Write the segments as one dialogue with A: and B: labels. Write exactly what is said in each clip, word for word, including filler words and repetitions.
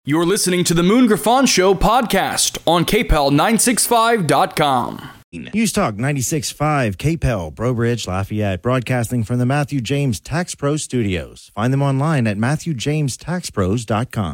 A: You're listening to the Moon Griffon Show podcast on K P E L nine sixty-five dot com.
B: News Talk ninety-six point five, K P E L, Brobridge, Lafayette, broadcasting from the Matthew James Tax Pro Studios. Find them online at matthew james tax pros dot com.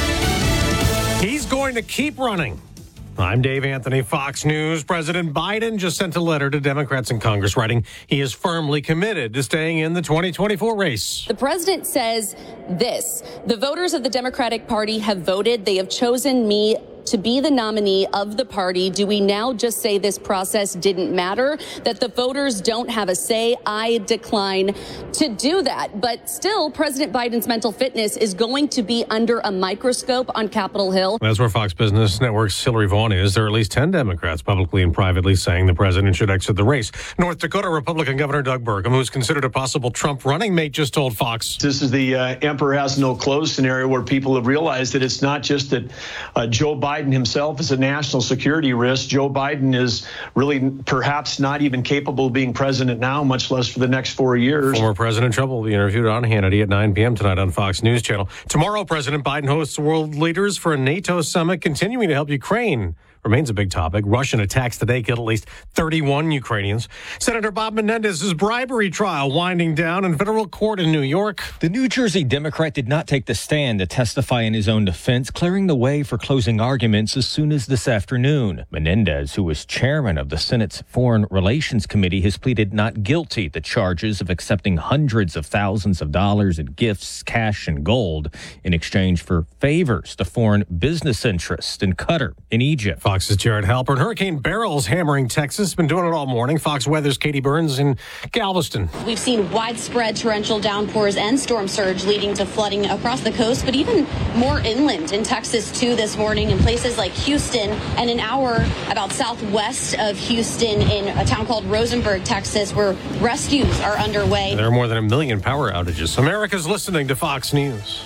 C: He's going to keep running. I'm Dave Anthony, Fox News. President Biden just sent a letter to Democrats in Congress writing he is firmly committed to staying in the twenty twenty-four race.
D: The president says this: the voters of the Democratic Party have voted. They have chosen me to be the nominee of the party. Do we now just say this process didn't matter, that the voters don't have a say? I decline to do that. But still, President Biden's mental fitness is going to be under a microscope on Capitol Hill.
C: That's where Fox Business Network's Hillary Vaughn is. There are at least ten Democrats publicly and privately saying the president should exit the race. North Dakota Republican Governor Doug Burgum, who's considered a possible Trump running mate, just told Fox.
E: This is the uh, emperor has no clothes scenario where people have realized that it's not just that uh, Joe Biden Biden himself is a national security risk. Joe Biden is really perhaps not even capable of being president now, much less for the next four years.
C: Former President Trump will be interviewed on Hannity at nine p.m. tonight on Fox News Channel. Tomorrow, President Biden hosts world leaders for a NATO summit continuing to help Ukraine. Remains a big topic. Russian attacks today killed at least thirty-one Ukrainians. Senator Bob Menendez's bribery trial winding down in federal court in New York.
F: The New Jersey Democrat did not take the stand to testify in his own defense, clearing the way for closing arguments as soon as this afternoon. Menendez, who was chairman of the Senate's Foreign Relations Committee, has pleaded not guilty to charges of accepting hundreds of thousands of dollars in gifts, cash, and gold in exchange for favors to foreign business interests in Qatar and Egypt.
C: Fox's Jared Halpern. Hurricane Beryl's hammering Texas. Been doing it all morning. Fox Weather's Katie Burns in Galveston.
D: We've seen widespread torrential downpours and storm surge leading to flooding across the coast, but even more inland in Texas, too, this morning in places like Houston and an hour about southwest of Houston in a town called Rosenberg, Texas, where rescues are underway.
C: There are more than a million power outages. America's listening to Fox News.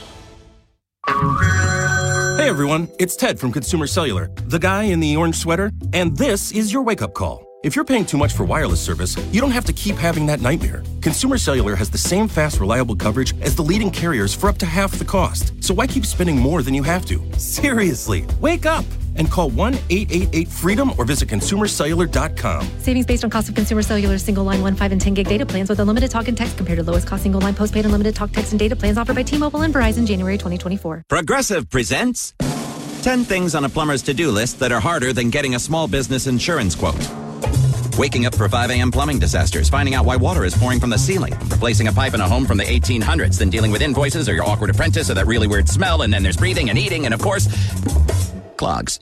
G: Hey everyone, it's Ted from Consumer Cellular, the guy in the orange sweater, and this is your wake-up call. If you're paying too much for wireless service, you don't have to keep having that nightmare. Consumer Cellular has the same fast, reliable coverage as the leading carriers for up to half the cost. So why keep spending more than you have to? Seriously, wake up and call one eight eight eight freedom or visit consumer cellular dot com.
H: Savings based on cost of Consumer Cellular single line one, five, and ten gig data plans with unlimited talk and text compared to lowest cost single line postpaid unlimited talk, text, and data plans offered by T-Mobile and Verizon January twenty twenty-four.
I: Progressive presents ten things on a plumber's to-do list that are harder than getting a small business insurance quote. Waking up for five a.m. plumbing disasters, finding out why water is pouring from the ceiling, replacing a pipe in a home from the eighteen hundreds, then dealing with invoices or your awkward apprentice or that really weird smell, and then there's breathing and eating, and of course, clogs.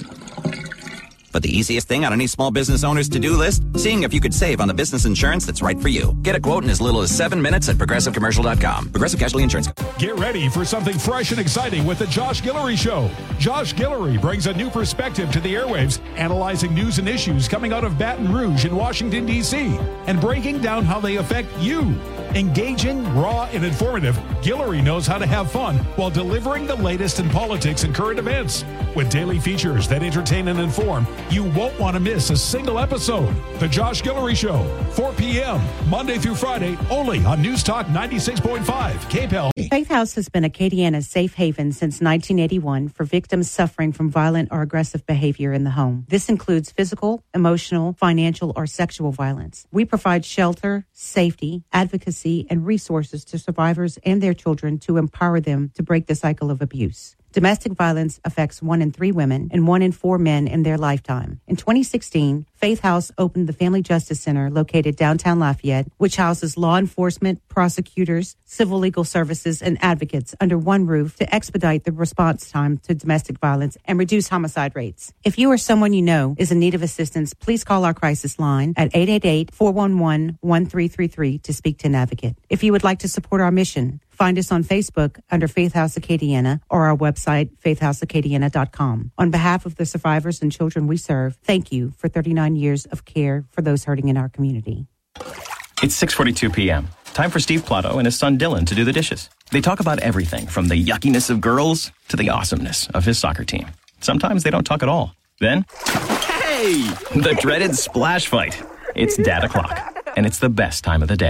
I: But the easiest thing on any small business owner's to-do list? Seeing if you could save on the business insurance that's right for you. Get a quote in as little as seven minutes at progressive commercial dot com. Progressive Casualty Insurance.
J: Get ready for something fresh and exciting with the Josh Guillory Show. Josh Guillory brings a new perspective to the airwaves, analyzing news and issues coming out of Baton Rouge in Washington, D C, and breaking down how they affect you. Engaging, raw, and informative, Guillory knows how to have fun while delivering the latest in politics and current events. With daily features that entertain and inform, you won't want to miss a single episode. The Josh Guillory Show, four p.m., Monday through Friday, only on News Talk ninety-six point five, K P E L.
K: Faith House has been Acadiana's safe haven since nineteen eighty-one for victims suffering from violent or aggressive behavior in the home. This includes physical, emotional, financial, or sexual violence. We provide shelter, safety, advocacy, and resources to survivors and their children to empower them to break the cycle of abuse. Domestic violence affects one in three women and one in four men in their lifetime. In twenty sixteen, Faith House opened the Family Justice Center located downtown Lafayette, which houses law enforcement, prosecutors, civil legal services, and advocates under one roof to expedite the response time to domestic violence and reduce homicide rates. If you or someone you know is in need of assistance, please call our crisis line at eight eight eight, four one one, one three three three to speak to an advocate. If you would like to support our mission, find us on Facebook under Faith House Acadiana or our website, faith house acadiana dot com. On behalf of the survivors and children we serve, thank you for thirty-nine years of care for those hurting in our community.
L: It's six forty-two p.m. Time for Steve Plato and his son Dylan to do the dishes. They talk about everything from the yuckiness of girls to the awesomeness of his soccer team. Sometimes they don't talk at all. Then, hey! The dreaded splash fight. It's dad o'clock, and it's the best time of the day.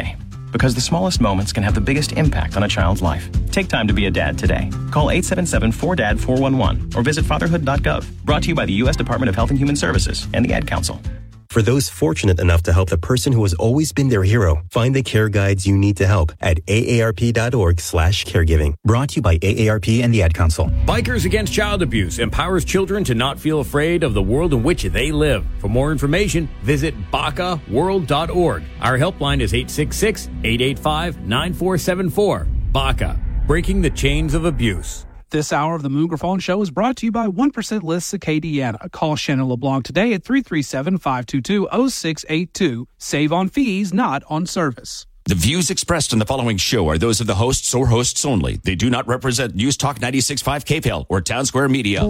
L: Because the smallest moments can have the biggest impact on a child's life. Take time to be a dad today. Call eight seven seven, four D A D, four one one or visit fatherhood dot gov. Brought to you by the U S Department of Health and Human Services and the Ad Council.
M: For those fortunate enough to help the person who has always been their hero, find the care guides you need to help at A A R P dot org slash caregiving. Brought to you by A A R P and the Ad Council.
N: Bikers Against Child Abuse empowers children to not feel afraid of the world in which they live. For more information, visit B A C A world dot org. Our helpline is eight six six, eight eight five, nine four seven four. B A C A, breaking the chains of abuse.
O: This hour of the Moon Griffon Show is brought to you by one percent List Acadiana. Call Shannon LeBlanc today at three three seven, five two two, zero six eight two. Save on fees, not on service.
P: The views expressed in the following show are those of the hosts or hosts only. They do not represent News Talk ninety-six point five K P E L or Town Square Media.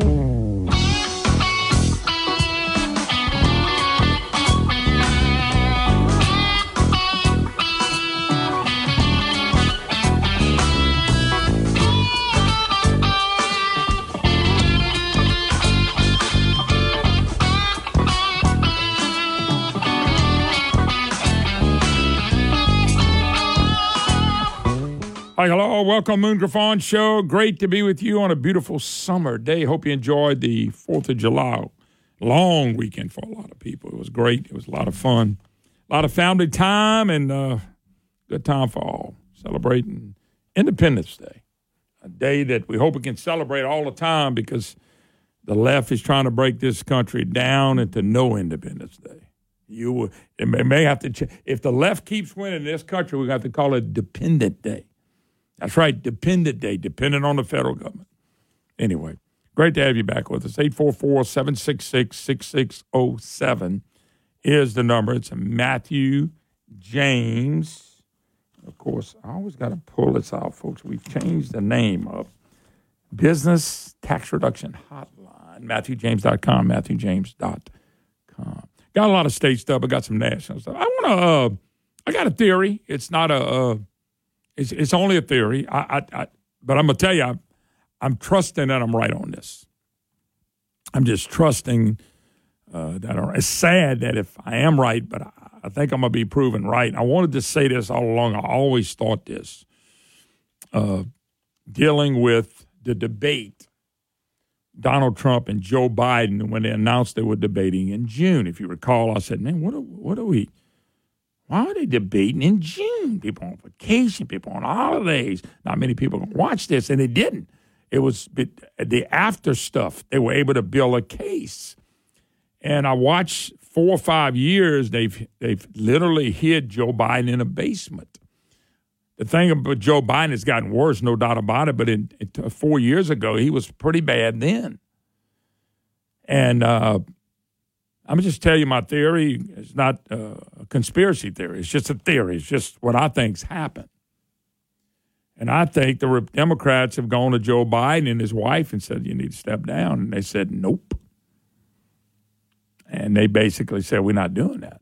Q: Hi, hello, welcome Moon Griffon Show. Great to be with you on a beautiful summer day. Hope you enjoyed the fourth of July. Long weekend for a lot of people. It was great. It was a lot of fun. A lot of family time and uh, good time for all. Celebrating Independence Day, a day that we hope we can celebrate all the time because the left is trying to break this country down into no Independence Day. You it may, may have to ch- if the left keeps winning this country, we have to call it Dependent Day. That's right, Dependent Day, dependent on the federal government. Anyway, great to have you back with us. eight four four, seven six six, six six zero seven is the number. It's Matthew James. Of course, I always got to pull this out, folks. We've changed the name of Business Tax Reduction Hotline, matthew james dot com, matthew james dot com. Got a lot of state stuff, but got some national stuff. I want to, uh, I got a theory. It's not a, uh, It's, it's only a theory, I, I, I, but I'm going to tell you, I'm, I'm trusting that I'm right on this. I'm just trusting uh, that I'm, it's sad that if I am right, but I, I think I'm going to be proven right. I wanted to say this all along. I always thought this. Uh, dealing with the debate, Donald Trump and Joe Biden, when they announced they were debating in June. If you recall, I said, man, what are, what are we... Why are they debating in June? People on vacation, people on holidays. Not many people can watch this, and they didn't. It was the after stuff. They were able to build a case. And I watched four or five years, they've they've literally hid Joe Biden in a basement. The thing about Joe Biden has gotten worse, no doubt about it, but in, in four years ago, he was pretty bad then. And uh I'm going to just tell you my theory. It's not uh, a conspiracy theory. It's just a theory. It's just what I think's happened. And I think the Democrats have gone to Joe Biden and his wife and said, you need to step down. And they said, nope. And they basically said, we're not doing that.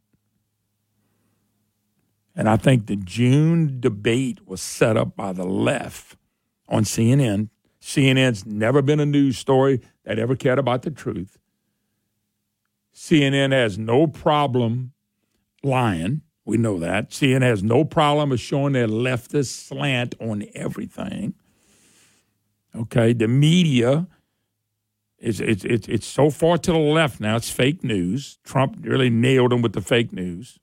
Q: And I think the June debate was set up by the left on C N N. C N N's never been a news story that ever cared about the truth. C N N has no problem lying. We know that. C N N has no problem of showing their leftist slant on everything. Okay, the media is it's it's it's so far to the left now. It's fake news. Trump really nailed them with the fake news.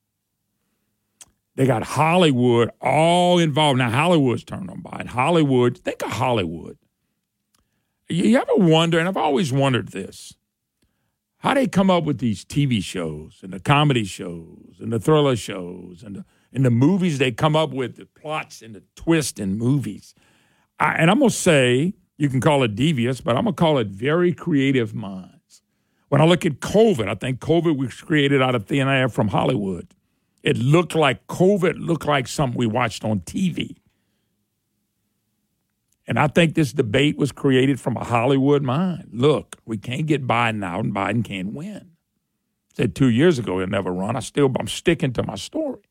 Q: They got Hollywood all involved. Now Hollywood's turned on Biden. Hollywood, think of Hollywood. You ever wonder, and I've always wondered this. How they come up with these T V shows and the comedy shows and the thriller shows and the, and the movies they come up with, the plots and the twist in movies. I, and I'm going to say, you can call it devious, but I'm going to call it very creative minds. When I look at COVID, I think COVID was created out of thin air from Hollywood. It looked like COVID looked like something we watched on T V. And I think this debate was created from a Hollywood mind. Look, we can't get Biden out, and Biden can't win. I said two years ago he'll never run. I still, I'm sticking to my story.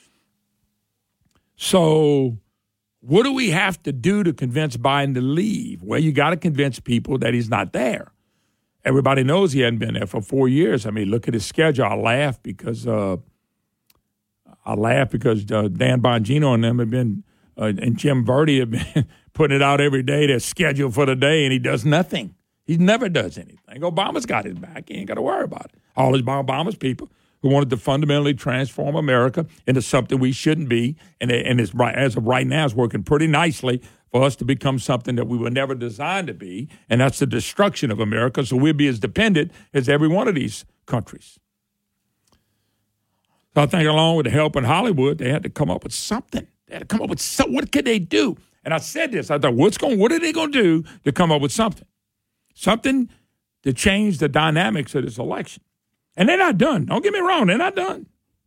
Q: So what do we have to do to convince Biden to leave? Well, you got to convince people that he's not there. Everybody knows he hadn't been there for four years. I mean, look at his schedule. I laugh because uh, I laugh because uh, Dan Bongino and them have been, uh, and Jim Verdi have been putting it out every day, their schedule for the day, and he does nothing. He never does anything. Obama's got his back. He ain't got to worry about it. All his Obama's people who wanted to fundamentally transform America into something we shouldn't be, and, and it's, as of right now, it's working pretty nicely for us to become something that we were never designed to be, and that's the destruction of America, so we'll be as dependent as every one of these countries. So I think along with the help in Hollywood, they had to come up with something. They had to come up with something. What could they do? And I said this. I thought, what's going? What are they going to do to come up with something? Something to change the dynamics of this election. And they're not done. Don't get me wrong. They're not done.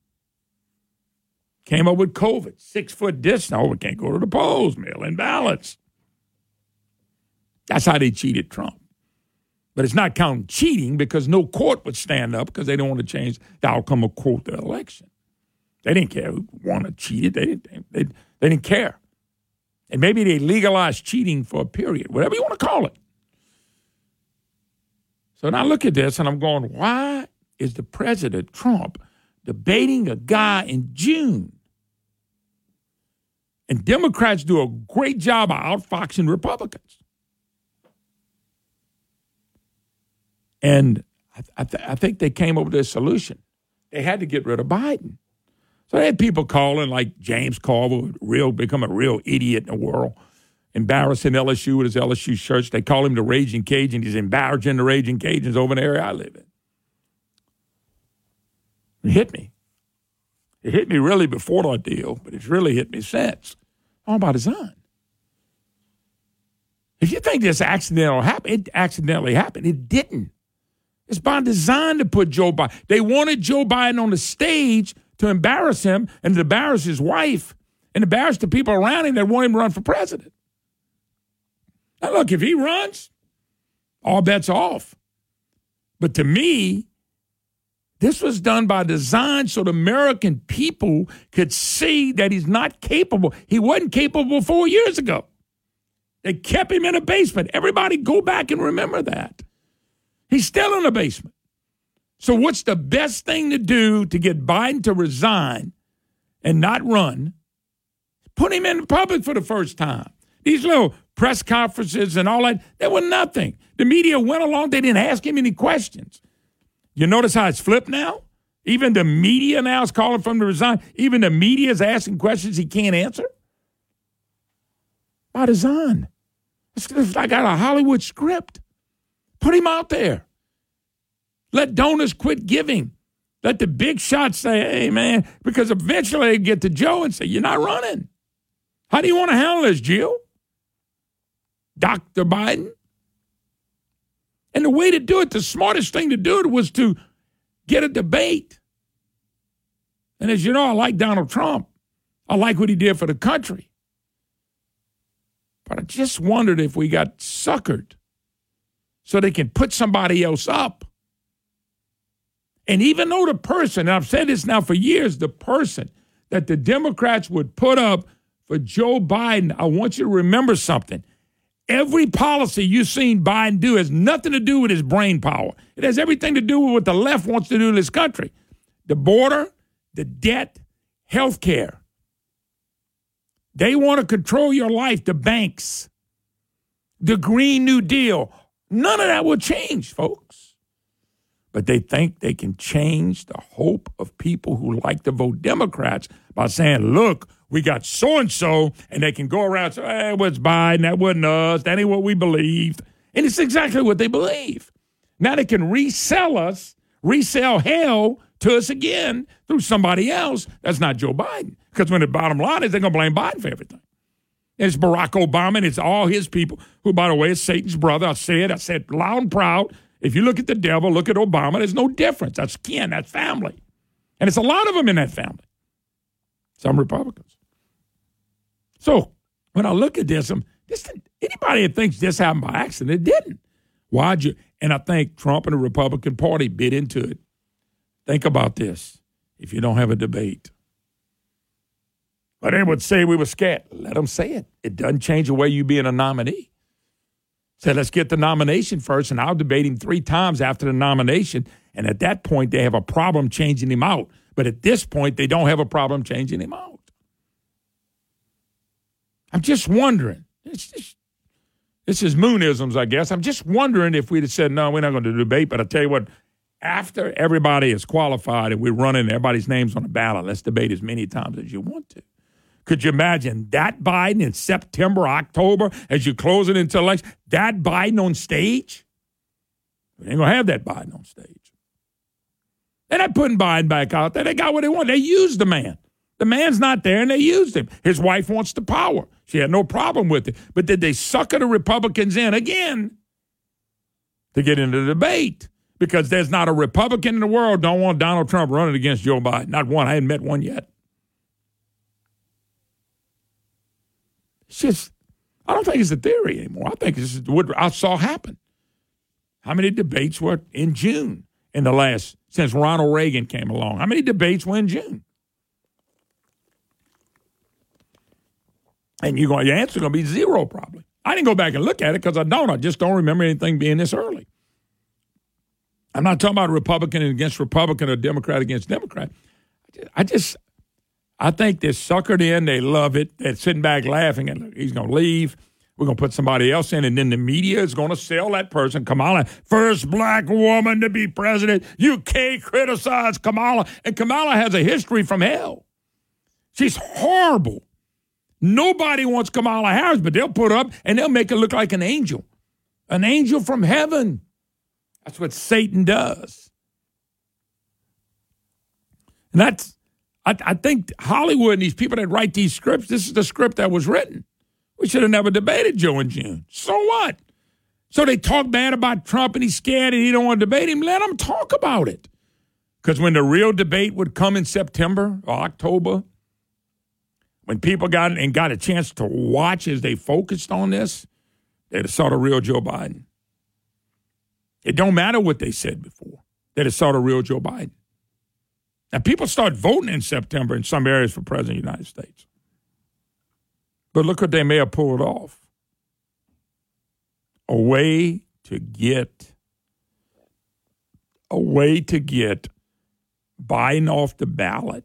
Q: Came up with COVID. Six-foot distance. No, we can't go to the polls. Mail-in ballots. That's how they cheated Trump. But it's not counting cheating because no court would stand up because they don't want to change the outcome of, quote, the election. They didn't care who won or cheated. They didn't, they, they didn't care. And maybe they legalized cheating for a period, whatever you want to call it. So now I look at this and I'm going, why is the President Trump debating a guy in June? And Democrats do a great job of outfoxing Republicans. And I, I, th- I think they came up with a solution. They had to get rid of Biden. So they had people calling like James Carver, real become a real idiot in the world, embarrassing L S U with his L S U shirts. They call him the Raging Cajun. He's embarrassing the Raging Cajuns over in the area I live in. It hit me. It hit me really before the deal, but it's really hit me since. All by design. If you think this accidental happened, it accidentally happened. It didn't. It's by design to put Joe Biden. They wanted Joe Biden on the stage to embarrass him and to embarrass his wife and embarrass the people around him that want him to run for president. Now, look, if he runs, all bets are off. But to me, this was done by design so the American people could see that he's not capable. He wasn't capable four years ago. They kept him in a basement. Everybody go back and remember that. He's still in the basement. So what's the best thing to do to get Biden to resign and not run? Put him in public for the first time. These little press conferences and all that, they were nothing. The media went along. They didn't ask him any questions. You notice how it's flipped now? Even the media now is calling for him to resign. Even the media is asking questions he can't answer. By design. It's like out of a Hollywood script. Put him out there. Let donors quit giving. Let the big shots say, hey, man, because eventually they get to Joe and say, you're not running. How do you want to handle this, Jill? Doctor Biden? And the way to do it, the smartest thing to do it was to get a debate. And as you know, I like Donald Trump. I like what he did for the country. But I just wondered if we got suckered so they can put somebody else up. And even though the person, and I've said this now for years, the person that the Democrats would put up for Joe Biden, I want you to remember something. Every policy you've seen Biden do has nothing to do with his brain power. It has everything to do with what the left wants to do in this country. The border, the debt, health care. They want to control your life, the banks, the Green New Deal. None of that will change, folks. But they think they can change the hope of people who like to vote Democrats by saying, look, we got so-and-so, and they can go around and say, hey, it was Biden, that wasn't us, that ain't what we believed. And it's exactly what they believe. Now they can resell us, resell hell to us again through somebody else. That's not Joe Biden. Because when the bottom line is they're going to blame Biden for everything. And it's Barack Obama, and it's all his people, who, by the way, is Satan's brother. I said, I said loud and proud, if you look at the devil, look at Obama, there's no difference. That's kin, that's family. And it's a lot of them in that family. Some Republicans. So when I look at this, I'm, this anybody that thinks this happened by accident, it didn't. Why'd you? And I think Trump and the Republican Party bit into it. Think about this. If you don't have a debate. But they would say we were scared. Let them say it. It doesn't change the way you being a nominee. Say, let's get the nomination first, and I'll debate him three times after the nomination. And at that point, they have a problem changing him out. But at this point, they don't have a problem changing him out. I'm just wondering. It's just, this is moonisms, I guess. I'm just wondering if we'd have said, no, we're not going to debate. But I tell you what, after everybody is qualified and we're running everybody's names on the ballot, let's debate as many times as you want to. Could you imagine that Biden in September, October, as you close it into election, that Biden on stage? We ain't going to have that Biden on stage. They're not putting Biden back out there. They got what they want. They used the man. The man's not there, and they used him. His wife wants the power. She had no problem with it. But did they sucker the Republicans in again to get into the debate? Because there's not a Republican in the world don't want Donald Trump running against Joe Biden. Not one. I haven't met one yet. It's just, I don't think it's a theory anymore. I think this is what I saw happen. How many debates were in June in the last, since Ronald Reagan came along? How many debates were in June? And you're going, your answer is going to be zero probably. I didn't go back and look at it because I don't. I just don't remember anything being this early. I'm not talking about Republican against Republican or Democrat against Democrat. I just, I think they're suckered in. They love it. They're sitting back laughing and he's going to leave. We're going to put somebody else in, and then the media is going to sell that person, Kamala, first black woman to be president. U K criticized Kamala, and Kamala has a history from hell. She's horrible. Nobody wants Kamala Harris, but they'll put up and they'll make her look like an angel, an angel from heaven. That's what Satan does. And that's, I, I think Hollywood and these people that write these scripts, this is the script that was written. We should have never debated Joe in June. So what? So they talk bad about Trump and he's scared and he don't want to debate him. Let him talk about it. Because when the real debate would come in September or October, when people got and got a chance to watch as they focused on this, they'd have saw the real Joe Biden. It don't matter what they said before. They'd have saw the real Joe Biden. Now, people start voting in September in some areas for president of the United States. But look what they may have pulled off. A way to get, a way to get Biden off the ballot,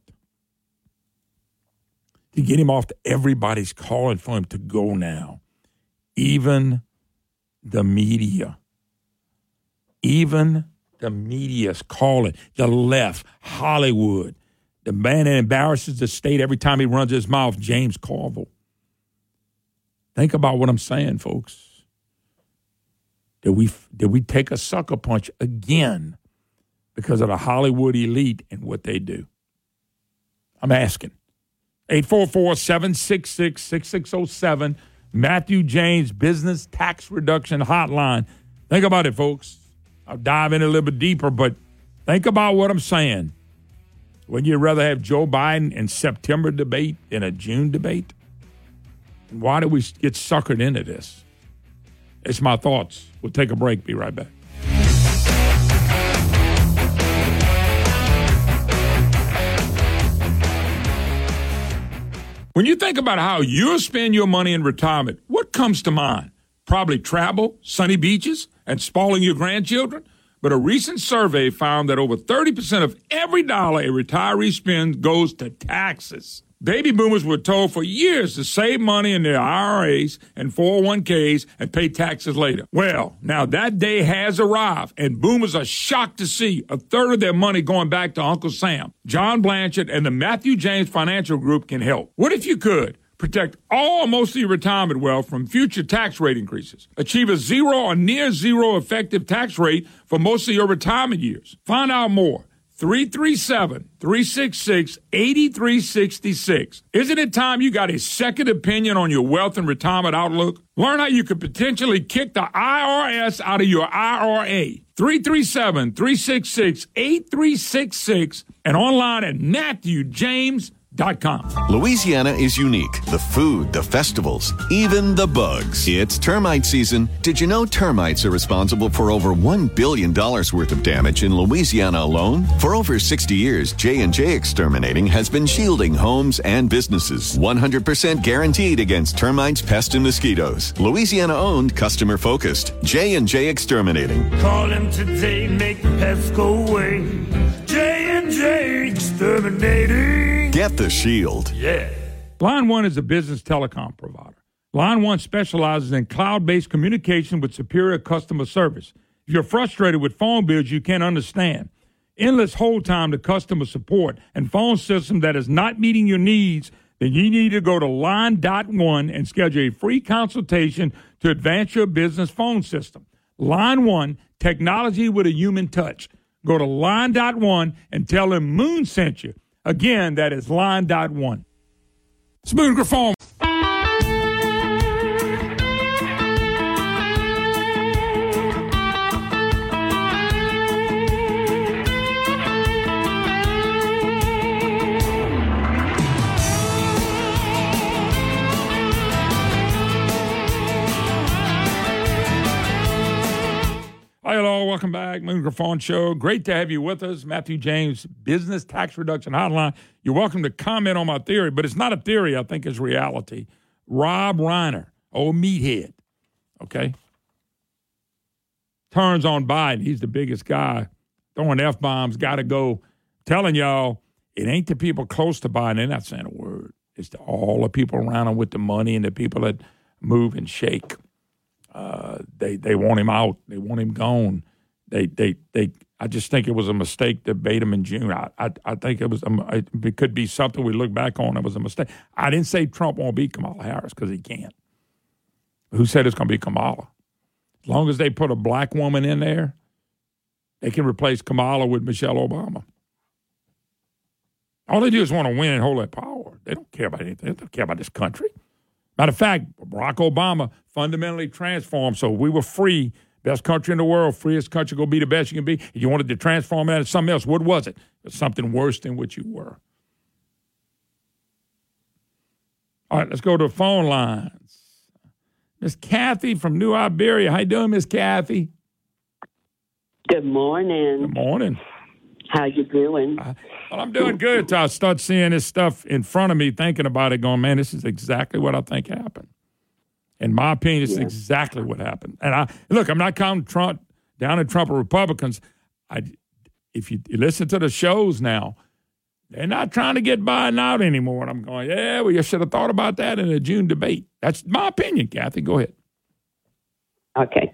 Q: to get him off, the, everybody's calling for him to go now. Even the media. Even the media's calling. The left, Hollywood. The man that embarrasses the state every time he runs his mouth, James Carville. Think about what I'm saying, folks. Did we, did we take a sucker punch again because of the Hollywood elite and what they do? I'm asking. eight four four, seven six six, six six zero seven, Matthew James Business Tax Reduction Hotline. Think about it, folks. I'll dive in a little bit deeper, but think about what I'm saying. Wouldn't you rather have Joe Biden in September debate than a June debate? And why do we get suckered into this? It's my thoughts. We'll take a break. Be right back. When you think about how you'll spend your money in retirement, what comes to mind? Probably travel, sunny beaches, and spoiling your grandchildren. But a recent survey found that over thirty percent of every dollar a retiree spends goes to taxes. Baby boomers were told for years to save money in their I R As and four oh one k's and pay taxes later. Well, now that day has arrived, and boomers are shocked to see a third of their money going back to Uncle Sam. John Blanchard and the Matthew James Financial Group can help. What if you could protect all or most of your retirement wealth from future tax rate increases? Achieve a zero or near zero effective tax rate for most of your retirement years. Find out more. three three seven, three six six, eight three six six. Isn't it time you got a second opinion on your wealth and retirement outlook? Learn how you could potentially kick the I R S out of your I R A. three three seven, three six six, eight three six six and online at matthew james dot com.
R: Louisiana is unique. The food, the festivals, even the bugs. It's termite season. Did you know termites are responsible for over one billion dollars worth of damage in Louisiana alone? For over sixty years, J and J Exterminating has been shielding homes and businesses. one hundred percent guaranteed against termites, pests, and mosquitoes. Louisiana-owned, customer-focused. J and J Exterminating.
S: Call him today, make the pests go away. J and J Exterminating.
Q: Exterminating.
R: Get the Shield.
Q: Yeah. Line One is a business telecom provider. Line One specializes in cloud-based communication with superior customer service. If you're frustrated with phone bills you can't understand, endless hold time to customer support, and phone system that is not meeting your needs, then you need to go to Line dot one and schedule a free consultation to advance your business phone system. Line One, technology with a human touch. Go to Line dot one and tell them Moon sent you. Again, that is Line dot one. Smooth Griffon. Hi, hello, welcome back. Moon Griffon Show. Great to have you with us. Matthew James, Business Tax Reduction Hotline. You're welcome to comment on my theory, but it's not a theory, I think it's reality. Rob Reiner, old meathead, okay, turns on Biden. He's the biggest guy, throwing F-bombs, got to go. Telling y'all, it ain't the people close to Biden. They're not saying a word. It's to all the people around him with the money and the people that move and shake. Uh, they they want him out. They want him gone. They they they. I just think it was a mistake to bait him in June. I I, I think it was. A, it could be something we look back on. It was a mistake. I didn't say Trump won't beat Kamala Harris because he can't. Who said it's going to be Kamala? As long as they put a black woman in there, they can replace Kamala with Michelle Obama. All they do is want to win and hold that power. They don't care about anything. They don't care about this country. Matter of fact, Barack Obama fundamentally transformed. So we were free, best country in the world, freest country, go be the best you can be. If you wanted to transform that into something else, what was it? It was something worse than what you were. All right, let's go to the phone lines. Miss Kathy from New Iberia. How you doing, Miss Kathy?
S: Good morning.
Q: Good morning.
S: How you doing?
Q: Uh, well, I'm doing good until I start seeing this stuff in front of me, thinking about it, going, man, this is exactly what I think happened. In my opinion, it's yeah. exactly what happened. And I look, I'm not counting Trump down at Trump or Republicans. I, if you, you listen to the shows now, they're not trying to get Biden out anymore. And I'm going, yeah, well, you should have thought about that in the June debate. That's my opinion, Kathy. Go ahead.
S: Okay.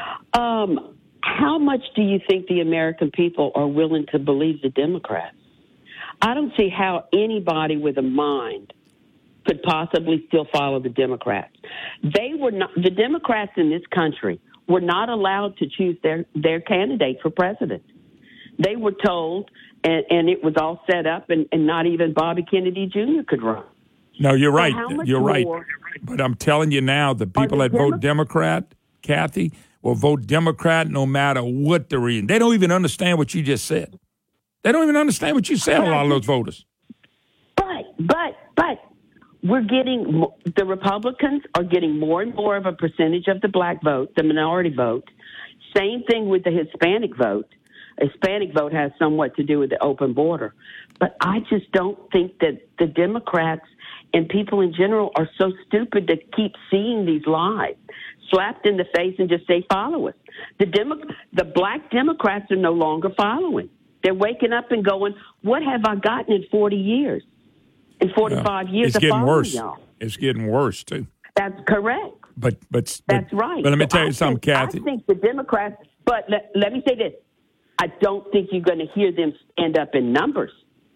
S: Um, how much do you think the American people are willing to believe the Democrats? I don't see how anybody with a mind could possibly still follow the Democrats. They were not, the Democrats in this country were not allowed to choose their, their candidate for president. They were told, and, and it was all set up, and, and not even Bobby Kennedy Junior could run.
Q: No, you're right.
S: So
Q: you're right. But I'm telling you now, the people that Demo- vote Democrat, Kathy, will vote Democrat no matter what the reason. They don't even understand what you just said. They don't even understand what you said, a lot of those voters.
S: But, but, but, we're getting, the Republicans are getting more and more of a percentage of the black vote, the minority vote. Same thing with the Hispanic vote. Hispanic vote has somewhat to do with the open border. But I just don't think that the Democrats and people in general are so stupid to keep seeing these lies slapped in the face and just say, follow us. The Demo- the black Democrats are no longer following. They're waking up and going, what have I gotten in forty years? In forty-five
Q: yeah.
S: years
Q: it's
S: of
Q: getting
S: following
Q: worse.
S: y'all.
Q: It's getting worse, too.
S: That's correct.
Q: But, but,
S: That's
Q: but,
S: right.
Q: But let me
S: so
Q: tell you
S: I
Q: something,
S: think,
Q: Kathy.
S: I think the Democrats, but let, let me say this. I don't think you're going to hear them stand up in numbers.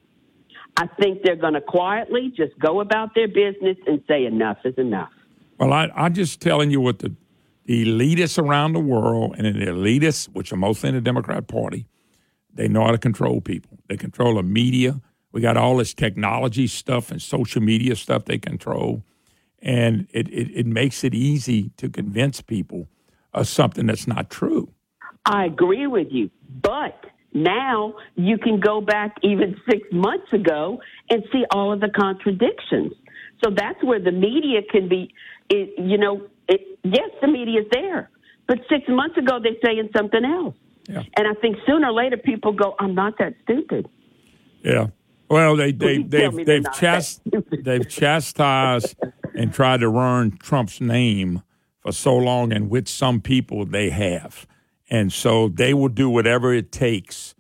S: I think they're going to quietly just go about their business and say enough is enough.
Q: Well, I, I'm just telling you what the, the elitists around the world, and the elitists, which are mostly in the Democrat Party, they know how to control people. They control the media. We got all this technology stuff and social media stuff they control. And it, it, it makes it easy to convince people of something that's not true.
S: I agree with you. But now you can go back even six months ago and see all of the contradictions. So that's where the media can be, it, you know, it, yes, the media's there. But six months ago, they're saying something else.
Q: Yeah.
S: And I think sooner or later people go, I'm not that stupid.
Q: Yeah. Well, they, they,
S: Please
Q: they've, they've, chast, they've chastised and tried to ruin Trump's name for so long, and with some people they have. And so they will do whatever it takes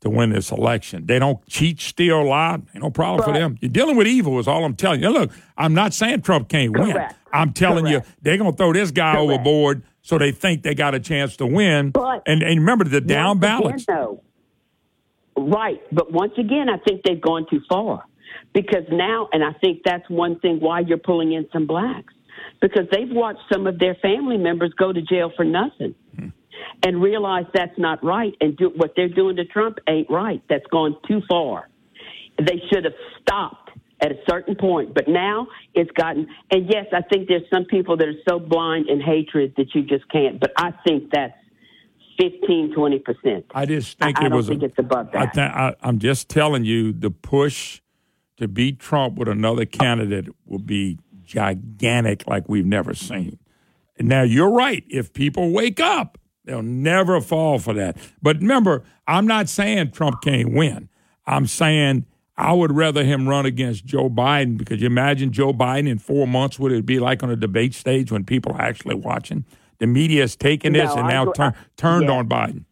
Q: to win this election. They don't cheat, steal, lie. Ain't no problem
S: Right.
Q: for them. You're dealing with evil is all I'm telling you. Now, look, I'm not saying Trump can't win.
S: Correct.
Q: I'm telling
S: Correct.
Q: you, they're going to throw this guy
S: Correct.
Q: overboard so they think they got a chance to win.
S: But
Q: and, and remember, the down
S: once
Q: balance.
S: Again, though, right. But once again, I think they've gone too far. Because now, and I think that's one thing why you're pulling in some blacks. Because they've watched some of their family members go to jail for nothing. Hmm. And realize that's not right. And do, what they're doing to Trump ain't right. That's gone too far. They should have stopped at a certain point. But now it's gotten, and yes, I think there's some people that are so blind in hatred that you just can't. But I think that's fifteen, twenty percent.
Q: I just think
S: I,
Q: it
S: I don't
Q: was.
S: think
Q: a,
S: it's above that.
Q: I th- I, I'm just telling you, the push to beat Trump with another candidate will be gigantic like we've never seen. And now, you're right. If people wake up, they'll never fall for that. But remember, I'm not saying Trump can't win. I'm saying I would rather him run against Joe Biden, because you imagine Joe Biden in four months, what it'd be like on a debate stage when people are actually watching. The media has taken this
S: No,
Q: and
S: I
Q: now
S: agree.
Q: tur- turned
S: Yeah.
Q: on Biden.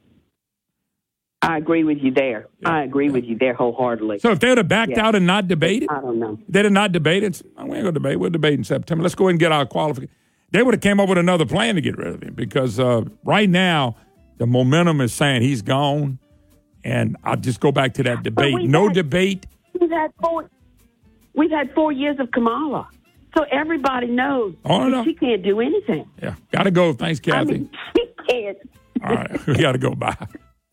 S: I agree with you there. Yeah. I agree with you there wholeheartedly.
Q: So if they'd have backed
S: Yeah.
Q: out and not debated,
S: I don't know.
Q: they'd have not debated. We ain't going to debate. We'll debate in September. Let's go ahead and get our qualification. They would have came up with another plan to get rid of him, because uh, right now the momentum is saying he's gone. And I'll just go back to that debate. No
S: had,
Q: debate.
S: We've had four. We've had four years of Kamala, so everybody knows
Q: Oh, no,
S: that
Q: no.
S: she can't do anything.
Q: Yeah, got to go. Thanks, Kathy.
S: I mean, she can't.
Q: All right, we got to go. Bye.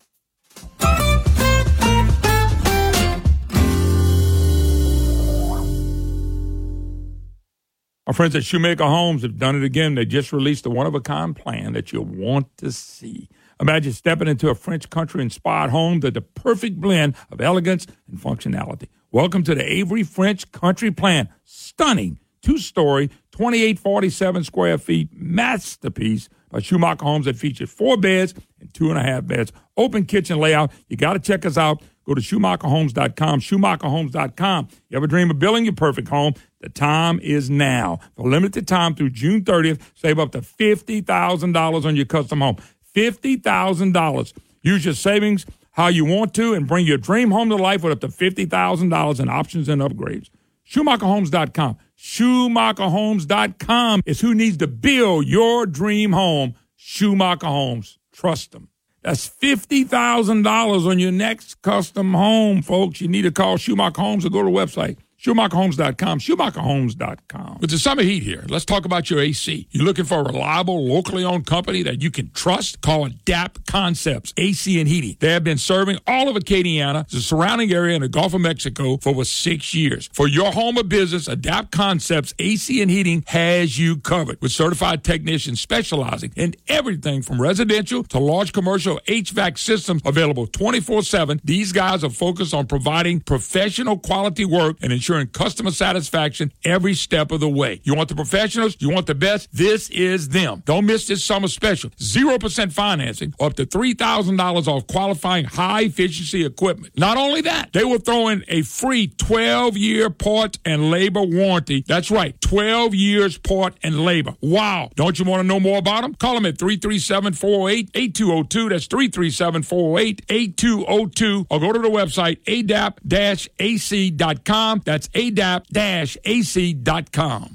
Q: Our friends at Shoemaker Homes have done it again. They just released a one-of-a-kind plan that you'll want to see. Imagine stepping into a French country-inspired home that's the perfect blend of elegance and functionality. Welcome to the Avery French Country Plan. Stunning two-story, twenty-eight forty-seven square feet masterpiece by Schumacher Homes that features four beds and two and a half beds. Open kitchen layout. You got to check us out. Go to Schumacher Homes dot com, Schumacher Homes dot com. You ever dream of building your perfect home? The time is now. For limited time through June thirtieth, save up to fifty thousand dollars on your custom home. fifty thousand dollars. Use your savings how you want to and bring your dream home to life with up to fifty thousand dollars in options and upgrades. Schumacher Homes dot com. Schumacher Homes dot com is who needs to build your dream home. Schumacher Homes. Trust them. That's fifty thousand dollars on your next custom home, folks. You need to call Schumacher Homes or go to the website. Schumacher Homes dot com, Schumacher Homes dot com. With the summer heat here, let's talk about your A C. You're looking for a reliable, locally owned company that you can trust? Call Adapt Concepts A C and Heating. They have been serving all of Acadiana, the surrounding area, in the Gulf of Mexico for over six years. For your home or business, Adapt Concepts A C and Heating has you covered with certified technicians specializing in everything from residential to large commercial H V A C systems available twenty-four seven. These guys are focused on providing professional quality work and ensuring customer satisfaction every step of the way. You want the professionals? You want the best? This is them. Don't miss this summer special. zero percent financing or up to three thousand dollars off qualifying high-efficiency equipment. Not only that, they will throw in a free twelve-year part and labor warranty. That's right, twelve years part and labor. Wow. Don't you want to know more about them? Call them at three three seven, four oh eight, eight two oh two. That's three three seven, four oh eight, eight two oh two. Or go to the website A D A P A C dot com. That's A D A P A C dot com.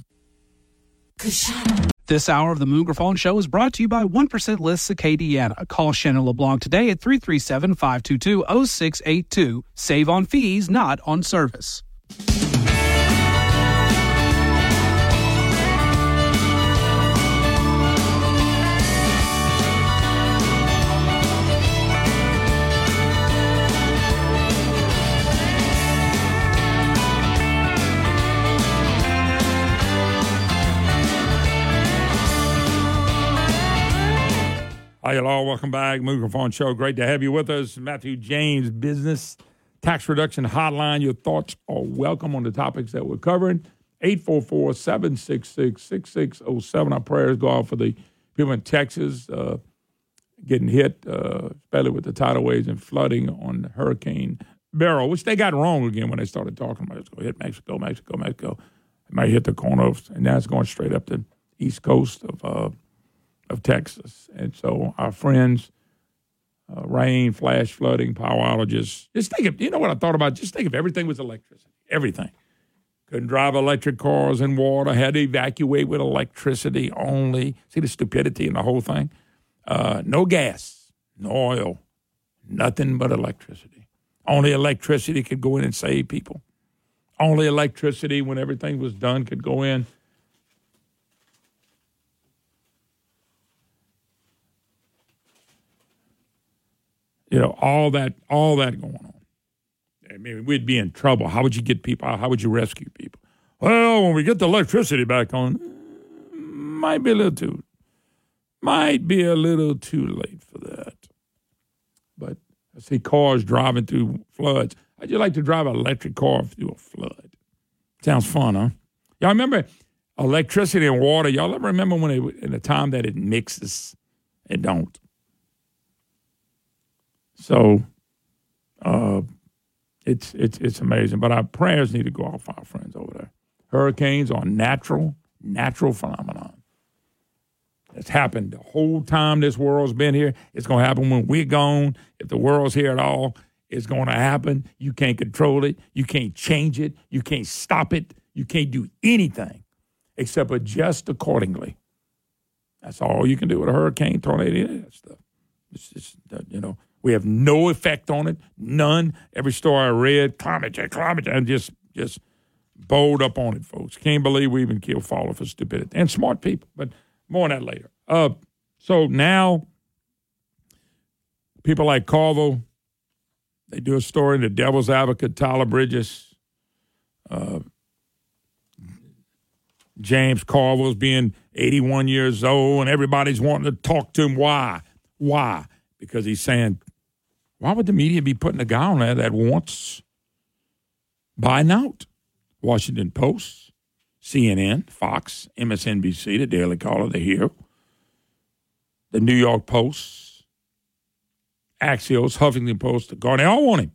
O: This hour of the Moon Griffon Show is brought to you by one percent List Acadiana. Call Shannon LeBlanc today at three three seven, five two two, oh six eight two. Save on fees, not on service.
Q: Hi, hello. Welcome back. Moon Griffon Show. Great to have you with us. Matthew James, Business Tax Reduction Hotline. Your thoughts are welcome on the topics that we're covering. eight four four, seven six six, six six oh seven. Our prayers go out for the people in Texas uh, getting hit, uh, especially with the tidal waves and flooding on Hurricane Beryl, which they got wrong again when they started talking about it. It's going to hit Mexico, Mexico, Mexico. It might hit the corner of, and now it's going straight up the east coast of uh, of Texas. And so our friends uh, rain, flash flooding, power outages. Just think of, you know what I thought about? Just think if everything was electricity. Everything. Couldn't drive electric cars in water, had to evacuate with electricity only. See the stupidity in the whole thing? Uh, no gas, no oil, nothing but electricity. Only electricity could go in and save people. Only electricity, when everything was done, could go in. You know, all that, all that going on. I mean, we'd be in trouble. How would you get people out? How would you rescue people? Well, when we get the electricity back on, might be a little too, might be a little too late for that. But I see cars driving through floods. How'd you like to drive an electric car through a flood? Sounds fun, huh? Y'all remember electricity and water? Y'all ever remember when it, in the time that it mixes? It don't. So, uh, it's it's it's amazing. But our prayers need to go out for our friends over there. Hurricanes are natural, natural phenomenon. It's happened the whole time this world's been here. It's going to happen when we're gone. If the world's here at all, it's going to happen. You can't control it. You can't change it. You can't stop it. You can't do anything except adjust accordingly. That's all you can do with a hurricane, tornado, any of that stuff. It's just, you know, we have no effect on it, none. Every story I read, climate change, climate change, and just, just bowled up on it, folks. Can't believe we even kill Fowler for stupidity. And smart people, but more on that later. Uh, so now, people like Carville, they do a story in The Devil's Advocate, Tyler Bridges. Uh, James Carville's being eighty-one years old, and everybody's wanting to talk to him. Why? Why? Because he's saying, why would the media be putting a guy on there that wants Biden out? Washington Post, C N N, Fox, M S N B C, the Daily Caller, The Hill, the New York Post, Axios, Huffington Post, The Guardian, they all want him.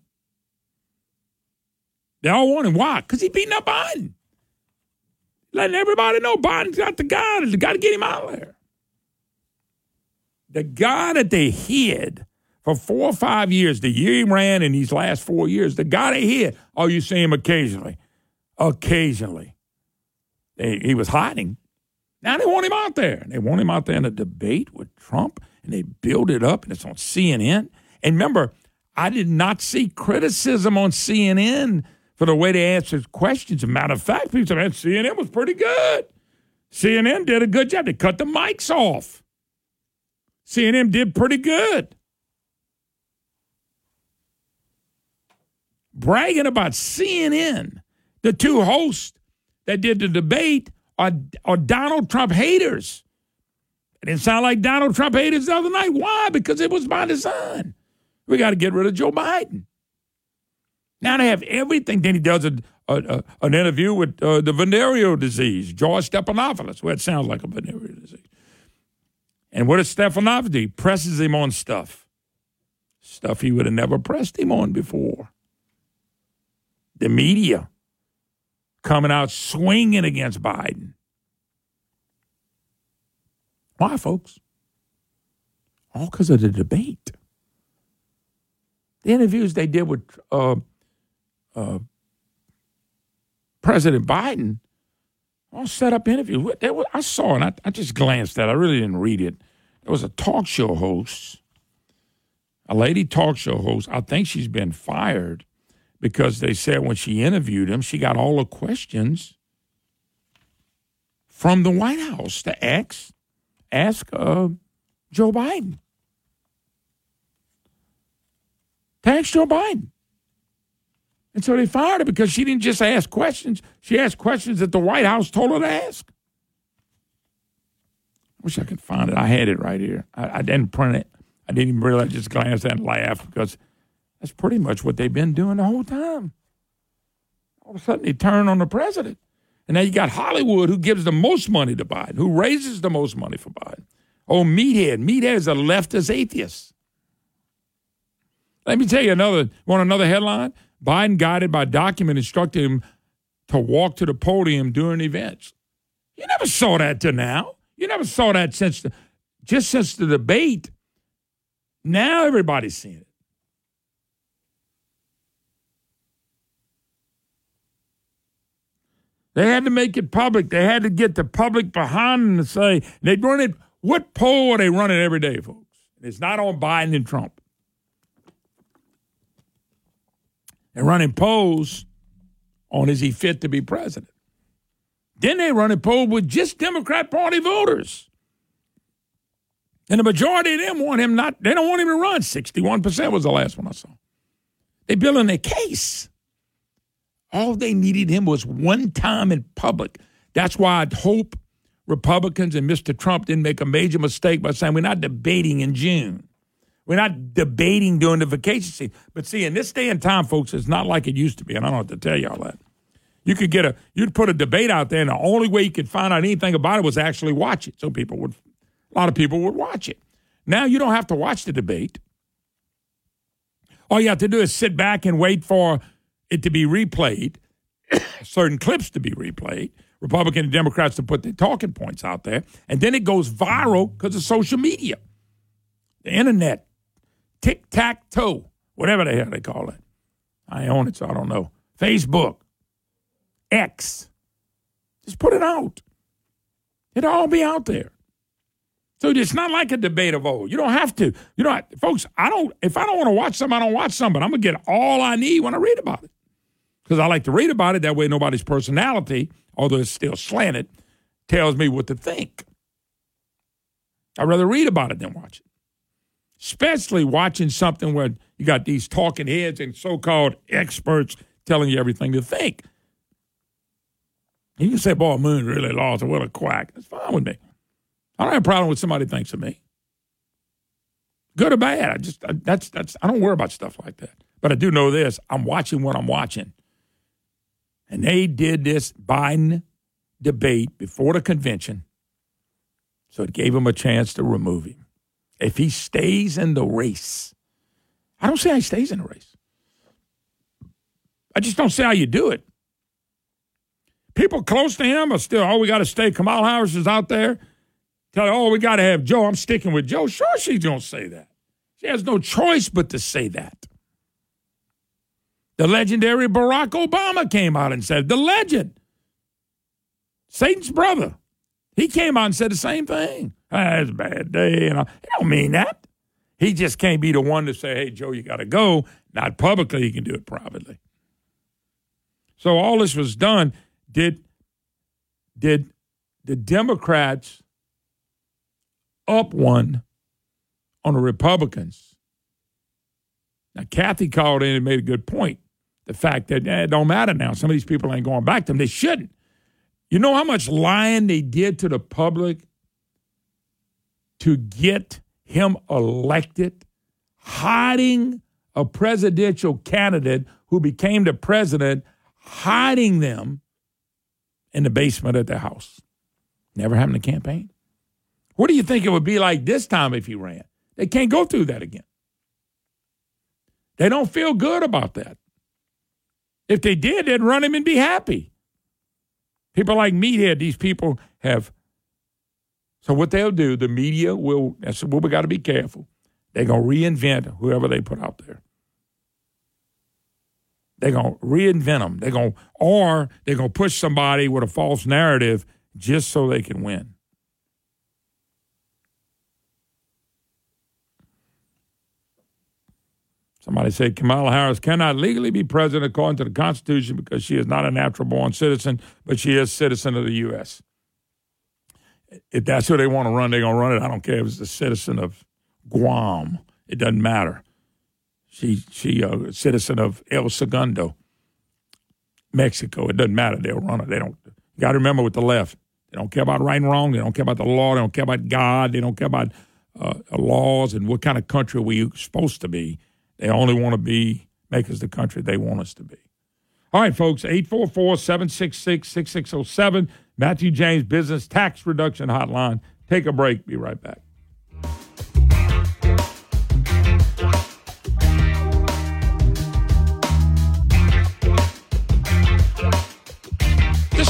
Q: They all want him. Why? Because he's beating up Biden. Letting everybody know Biden's got the guy. They got to get him out of there. The guy that they hid for four or five years, the year he ran in these last four years, the guy they hid, oh, you see him occasionally. Occasionally. They, he was hiding. Now they want him out there. They want him out there in a debate with Trump, and they build it up, and it's on C N N. And remember, I did not see criticism on C N N for the way they answered questions. As a matter of fact, people said, man, C N N was pretty good. C N N did a good job. They cut the mics off. C N N did pretty good. Bragging about C N N, the two hosts that did the debate are, are Donald Trump haters. It didn't sound like Donald Trump haters the other night. Why? Because it was by design. We got to get rid of Joe Biden. Now they have everything. Then he does a, a, a, an interview with uh, the venereal disease, George Stephanopoulos. Well, it sounds like a venereal disease. And what does Stephanopoulos do? He presses him on stuff. Stuff he would have never pressed him on before. The media coming out swinging against Biden. Why, folks? All because of the debate. The interviews they did with uh, uh, President Biden, all set up interviews. I saw it. I, I just glanced at it. I really didn't read it. There was a talk show host, a lady talk show host. I think she's been fired because they said when she interviewed him, she got all the questions from the White House to ask, ask uh, Joe Biden. To ask Joe Biden. And so they fired her because she didn't just ask questions. She asked questions that the White House told her to ask. I wish I could find it. I had it right here. I, I didn't print it. I didn't even realize, just glance at it and laugh because that's pretty much what they've been doing the whole time. All of a sudden, they turn on the president. And now you got Hollywood, who gives the most money to Biden, who raises the most money for Biden. Oh, Meathead. Meathead is a leftist atheist. Let me tell you another, want another headline? Biden, guided by document, instructed him to walk to the podium during events. You never saw that till now. You never saw that since the, just since the debate. Now everybody's seeing it. They had to make it public. They had to get the public behind them to say, they run it. What poll are they running every day, folks? It's not on Biden and Trump. They're running polls on is he fit to be president. Then they run a poll with just Democrat Party voters. And the majority of them want him not, they don't want him to run. sixty-one percent was the last one I saw. They building their case. All they needed him was one time in public. That's why I hope Republicans and Mister Trump didn't make a major mistake by saying we're not debating in June. We're not debating during the vacation season. But see, in this day and time, folks, it's not like it used to be, and I don't have to tell y'all that. You could get a, you'd put a debate out there, and the only way you could find out anything about it was actually watch it. So people would, a lot of people would watch it. Now you don't have to watch the debate. All you have to do is sit back and wait for it to be replayed, certain clips to be replayed, Republican and Democrats to put their talking points out there, and then it goes viral because of social media, the internet, tic-tac-toe, whatever the hell they call it. I own it, so I don't know. Facebook, X. Just put it out. It'll all be out there. So it's not like a debate of old. You don't have to. You know, folks, I don't, if I don't want to watch something, I don't watch something. But I'm going to get all I need when I read about it. Because I like to read about it. That way nobody's personality, although it's still slanted, tells me what to think. I'd rather read about it than watch it. Especially watching something where you got these talking heads and so-called experts telling you everything to think. You can say, boy, Moon really lost. What a quack. That's fine with me. I don't have a problem with somebody thinks of me. Good or bad. I just, I, that's, that's, I don't worry about stuff like that. But I do know this. I'm watching what I'm watching. And they did this Biden debate before the convention. So it gave him a chance to remove him. If he stays in the race, I don't say how he stays in the race. I just don't see how you do it. People close to him are still, oh, we got to stay. Kamala Harris is out there. Tell her, oh, we got to have Joe. I'm sticking with Joe. Sure, she's going to say that. She has no choice but to say that. The legendary Barack Obama came out and said, the legend, Satan's brother, he came out and said the same thing. Ah, it's a bad day. And I, he don't mean that. He just can't be the one to say, hey, Joe, you got to go. Not publicly. He can do it privately. So all this was done. Did, did the Democrats up one on the Republicans? Now, Kathy called in and made a good point. The fact that eh, it don't matter now. Some of these people ain't going back to them. They shouldn't. You know how much lying they did to the public to get him elected? Hiding a presidential candidate who became the president, hiding them in the basement at their house. Never having a campaign. What do you think it would be like this time if he ran? They can't go through that again. They don't feel good about that. If they did, they'd run him and be happy. People like Meathead, these people have. So what they'll do, the media will, that's what we got to be careful. They're going to reinvent whoever they put out there. They're going to reinvent them. They're going, or they're going to push somebody with a false narrative just so they can win. Somebody said Kamala Harris cannot legally be president according to the Constitution because she is not a natural-born citizen, but she is a citizen of the U S If that's who they want to run, they're going to run it. I don't care if it's a citizen of Guam. It doesn't matter. She she a citizen of El Segundo, Mexico. It doesn't matter. They'll run it. They don't. You got to remember with the left, they don't care about right and wrong. They don't care about the law. They don't care about God. They don't care about uh, laws and what kind of country we're supposed to be. They only want to be, make us the country they want us to be. All right, folks, eight four four, seven six six, six six zero seven, Matthew James Business Tax Reduction Hotline. Take a break. Be right back. This is Moon Griffon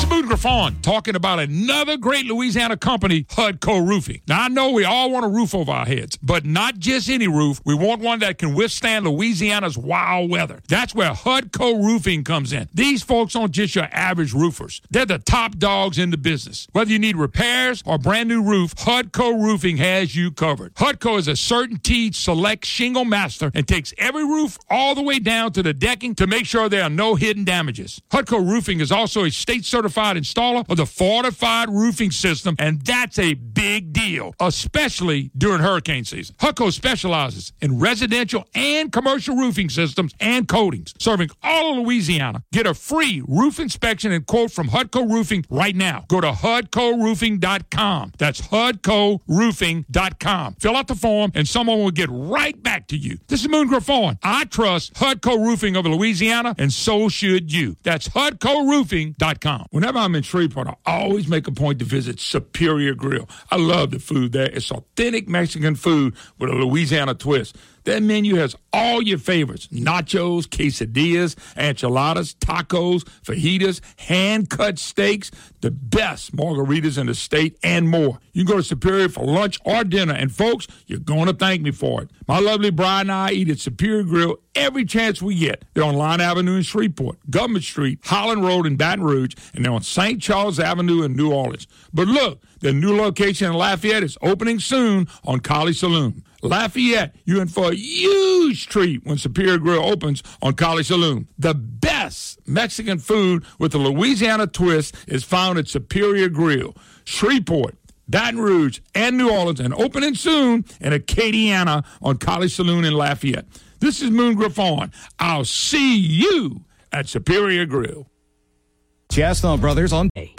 Q: Fon talking about another great Louisiana company, Hudco Roofing. Now, I know we all want a roof over our heads, but not just any roof. We want one that can withstand Louisiana's wild weather. That's where Hudco Roofing comes in. These folks aren't just your average roofers. They're the top dogs in the business. Whether you need repairs or a brand new roof, Hudco Roofing has you covered. Hudco is a CertainTeed Select Shingle Master and takes every roof all the way down to the decking to make sure there are no hidden damages. Hudco Roofing is also a state-certified installer of the Fortified Roofing System, and that's a big deal, especially during hurricane season. Hudco specializes in residential and commercial roofing systems and coatings, serving all of Louisiana. Get a free roof inspection and quote from Hudco Roofing right now. Go to hudco roofing dot com. That's hudco roofing dot com. Fill out the form, and someone will get right back to you. This is Moon Griffon. I trust Hudco Roofing of Louisiana, and so should you. That's hudco roofing dot com. Whenever I'm in Shreveport, I always make a point to visit Superior Grill. I love the food there. It's authentic Mexican food with a Louisiana twist. That menu has all your favorites: nachos, quesadillas, enchiladas, tacos, fajitas, hand-cut steaks, the best margaritas in the state, and more. You can go to Superior for lunch or dinner, and folks, you're going to thank me for it. My lovely bride and I eat at Superior Grill every chance we get. They're on Line Avenue in Shreveport, Government Street, Holland Road in Baton Rouge, and they're on Saint Charles Avenue in New Orleans. But look, the new location in Lafayette is opening soon on College Saloon. Lafayette, you're in for a huge treat when Superior Grill opens on College Saloon. The best Mexican food with a Louisiana twist is found at Superior Grill. Shreveport, Baton Rouge, and New Orleans, and opening soon in Acadiana on College Saloon in Lafayette. This is Moon Griffon. I'll see you at Superior Grill.
T: Chestnut Brothers on A.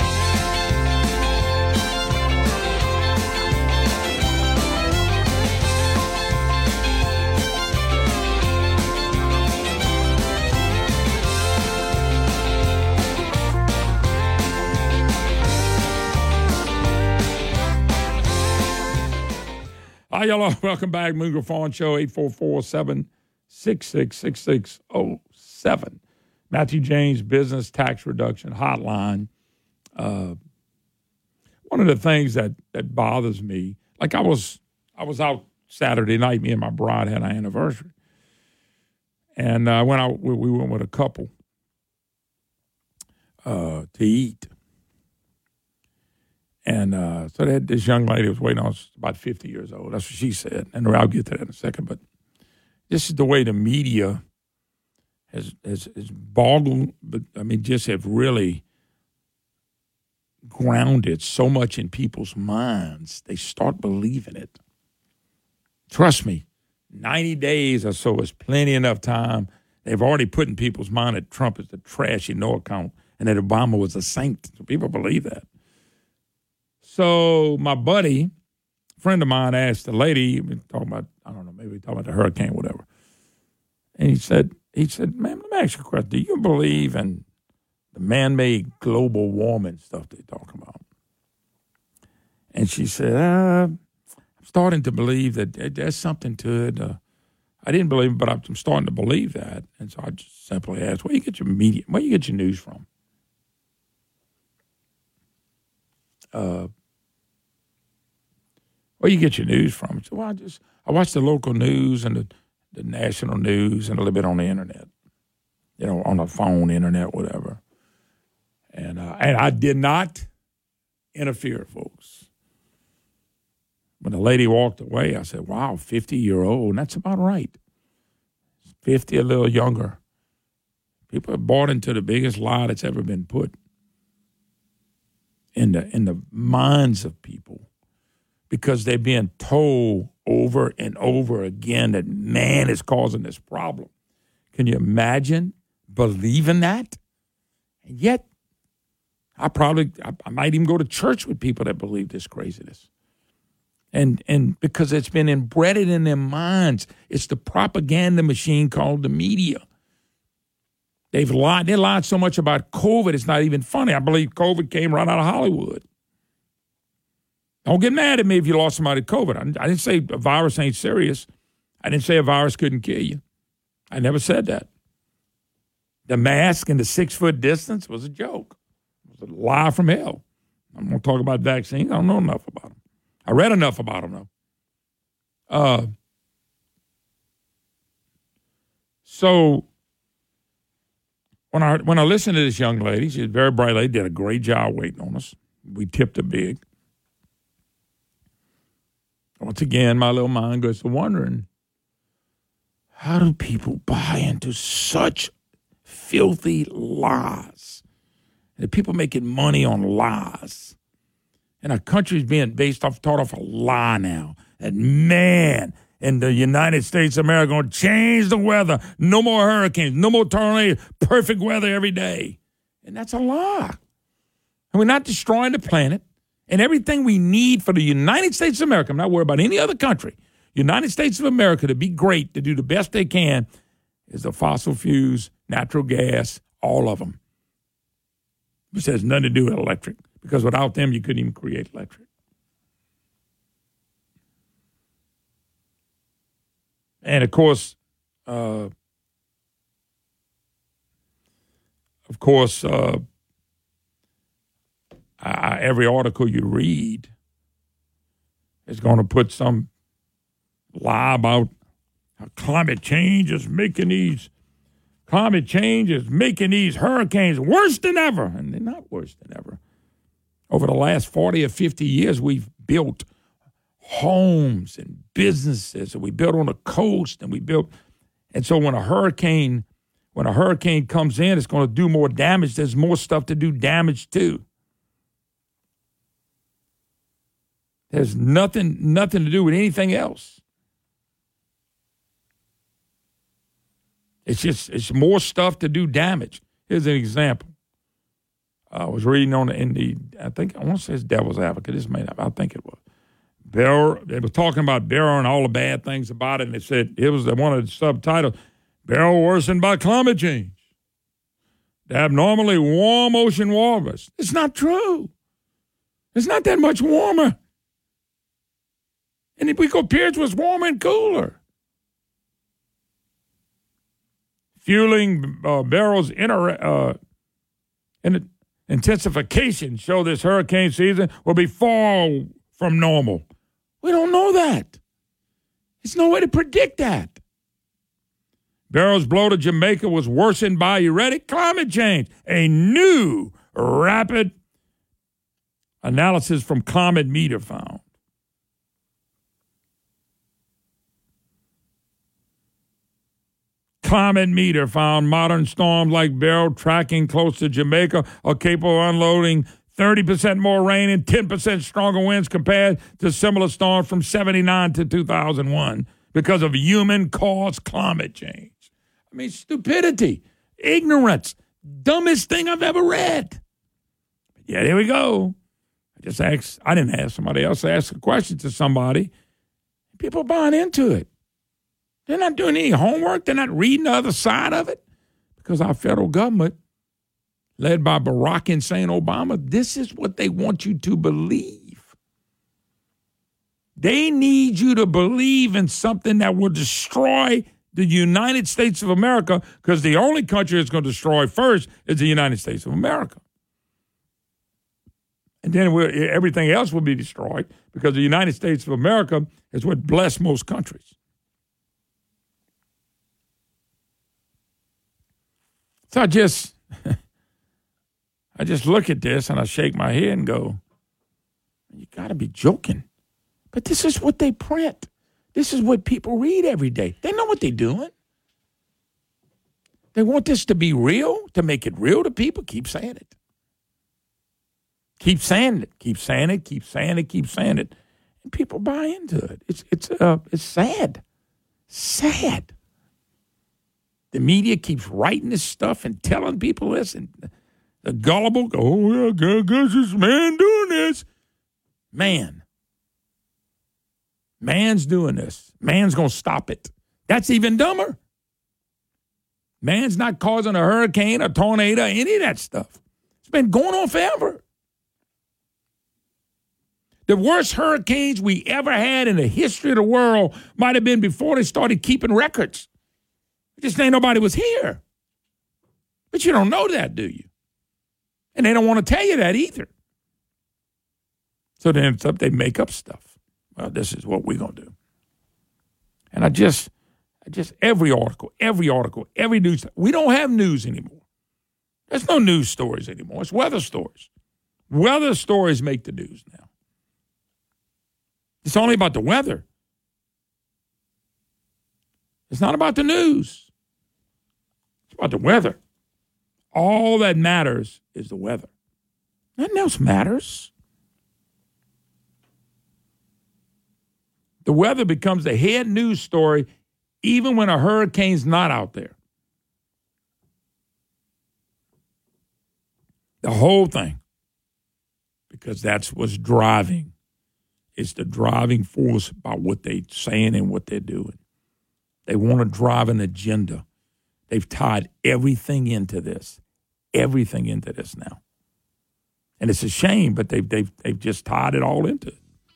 Q: Hi, y'all. Welcome back. Moon Griffon Show, eight four four, seven six six, six six zero seven. Matthew James Business Tax Reduction Hotline. Uh, one of the things that, that bothers me, like I was I was out Saturday night, me and my bride had our anniversary. And uh, when I, we, we went with a couple uh, to eat. And uh, so they had this young lady was waiting on us, about fifty years old. That's what she said. And I'll get to that in a second. But this is the way the media has, has, has boggled, but I mean, just have really grounded so much in people's minds, they start believing it. Trust me, ninety days or so is plenty enough time. They've already put in people's mind that Trump is the trashy no account and that Obama was a saint. So people believe that. So my buddy, friend of mine, asked the lady, talking about, I don't know, maybe talking about the hurricane, whatever. And he said, he said, man, let me ask you a question. Do you believe in the man-made global warming stuff they're talking about? And she said, uh, I'm starting to believe that there's something to it. Uh, I didn't believe it, but I'm starting to believe that. And so I just simply asked, where you get your media, where you get your news from? Uh, where you get your news from? So, well, I just I watch the local news and the, the national news and a little bit on the internet, you know, on the phone, internet, whatever. And uh, and I did not interfere, folks. When the lady walked away, I said, "Wow, fifty-year-old, and that's about right. fifty, a little younger. People have bought into the biggest lie that's ever been put in the in the minds of people." Because they're being told over and over again that man is causing this problem. Can you imagine believing that? And yet, I probably, I, I might even go to church with people that believe this craziness. And and because it's been embedded in their minds. It's the propaganda machine called the media. They've lied. They lied so much about COVID, it's not even funny. I believe COVID came right out of Hollywood. Don't get mad at me if you lost somebody to COVID. I, I didn't say a virus ain't serious. I didn't say a virus couldn't kill you. I never said that. The mask and the six-foot distance was a joke. It's a lie from hell. I'm going to talk about vaccines. I don't know enough about them. I read enough about them, though. Uh, so when I when I listened to this young lady, she's a very bright lady, did a great job waiting on us. We tipped her big. Once again, my little mind goes to wondering, how do people buy into such filthy lies? And people making money on lies. And our country's being based off, taught off a lie now. And man, in the United States of America, going to change the weather. No more hurricanes, no more tornadoes, perfect weather every day. And that's a lie. And we're not destroying the planet. And everything we need for the United States of America, I'm not worried about any other country, United States of America to be great, to do the best they can, is the fossil fuels, natural gas, all of them. Which has nothing to do with electric, because without them, you couldn't even create electric. And, of course, uh, of course, uh, I, every article you read is going to put some lie about how climate change is making these climate change is making these hurricanes worse than ever. And they're not worse than ever. Over the last forty or fifty years, we've built homes and businesses, and we built on the coast, and we built. And so when a hurricane, when a hurricane comes in, it's going to do more damage. There's more stuff to do damage to. There's nothing, nothing to do with anything else. It's just, it's more stuff to do damage. Here's an example. I was reading on the, in the, I think, I want to say it's Devil's Advocate. This may not, I think it was. Bear, they were talking about Beryl and all the bad things about it, and they said, it was the, one of the subtitles, Beryl worsened by climate change. The abnormally warm ocean waters. It's not true. It's not that much warmer. And if we go periods was warmer and cooler. Fueling uh, Beryl's inter, uh, in, intensification show this hurricane season will be far from normal. We don't know that. There's no way to predict that. Beryl's blow to Jamaica was worsened by, you ready? Climate change. A new rapid analysis from Climate Meter found. Climate Meter found modern storms like Beryl tracking close to Jamaica are capable of unloading thirty percent more rain and ten percent stronger winds compared to similar storms from seventy-nine to two thousand one because of human-caused climate change. I mean, stupidity, ignorance, dumbest thing I've ever read. Yeah, here we go. I just asked, I didn't ask somebody else, I asked a question to somebody. People buying into it. They're not doing any homework. They're not reading the other side of it. Because our federal government, led by Barack Hussein Obama, this is what they want you to believe. They need you to believe in something that will destroy the United States of America, because the only country it's going to destroy first is the United States of America. And then we'll, everything else will be destroyed, because the United States of America is what blessed most countries. So I just, I just look at this and I shake my head and go, you got to be joking. But this is what they print. This is what people read every day. They know what they're doing. They want this to be real, to make it real to people. Keep saying it. Keep saying it. Keep saying it. Keep saying it. Keep saying it. And people buy into it. It's it's uh it's sad. Sad. The media keeps writing this stuff and telling people this, and the gullible go, oh, yeah, I guess this man doing this. Man. Man's doing this. Man's going to stop it. That's even dumber. Man's not causing a hurricane, a tornado, any of that stuff. It's been going on forever. The worst hurricanes we ever had in the history of the world might have been before they started keeping records. Just ain't nobody was here. But you don't know that, do you? And they don't want to tell you that either. So then it's up, they make up stuff. Well, this is what we're going to do. And I just, I just, every article, every article, every news, we don't have news anymore. There's no news stories anymore. It's weather stories. Weather stories make the news now. It's only about the weather. It's not about the news. It's about the weather. All that matters is the weather. Nothing else matters. The weather becomes the head news story even when a hurricane's not out there. The whole thing. Because that's what's driving. It's the driving force by what they're saying and what they're doing. They want to drive an agenda. They've tied everything into this. Everything into this now. And it's a shame, but they've, they've, they've just tied it all into it.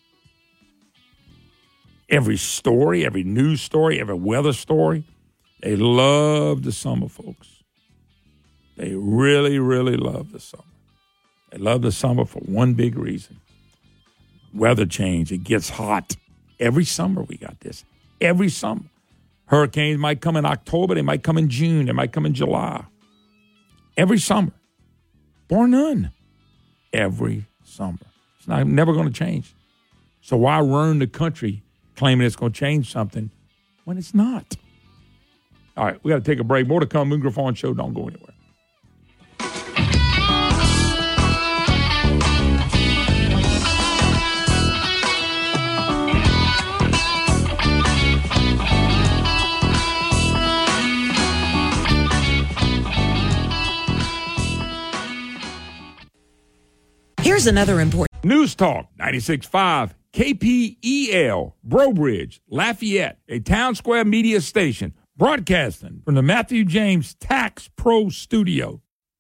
Q: Every story, every news story, every weather story, they love the summer, folks. They really, really love the summer. They love the summer for one big reason. Weather change. It gets hot. Every summer we got this. Every summer. Hurricanes might come in October. They might come in June. They might come in July. Every summer. Bar none. Every summer. It's not never going to change. So why ruin the country claiming it's going to change something when it's not? All right, we got to take a break. More to come. Moon Griffon Show. Don't go anywhere.
U: Here's another important
Q: News Talk ninety-six point five K P E L, Breaux Bridge, Lafayette, a Town Square media station, broadcasting from the Matthew James Tax Pro Studio.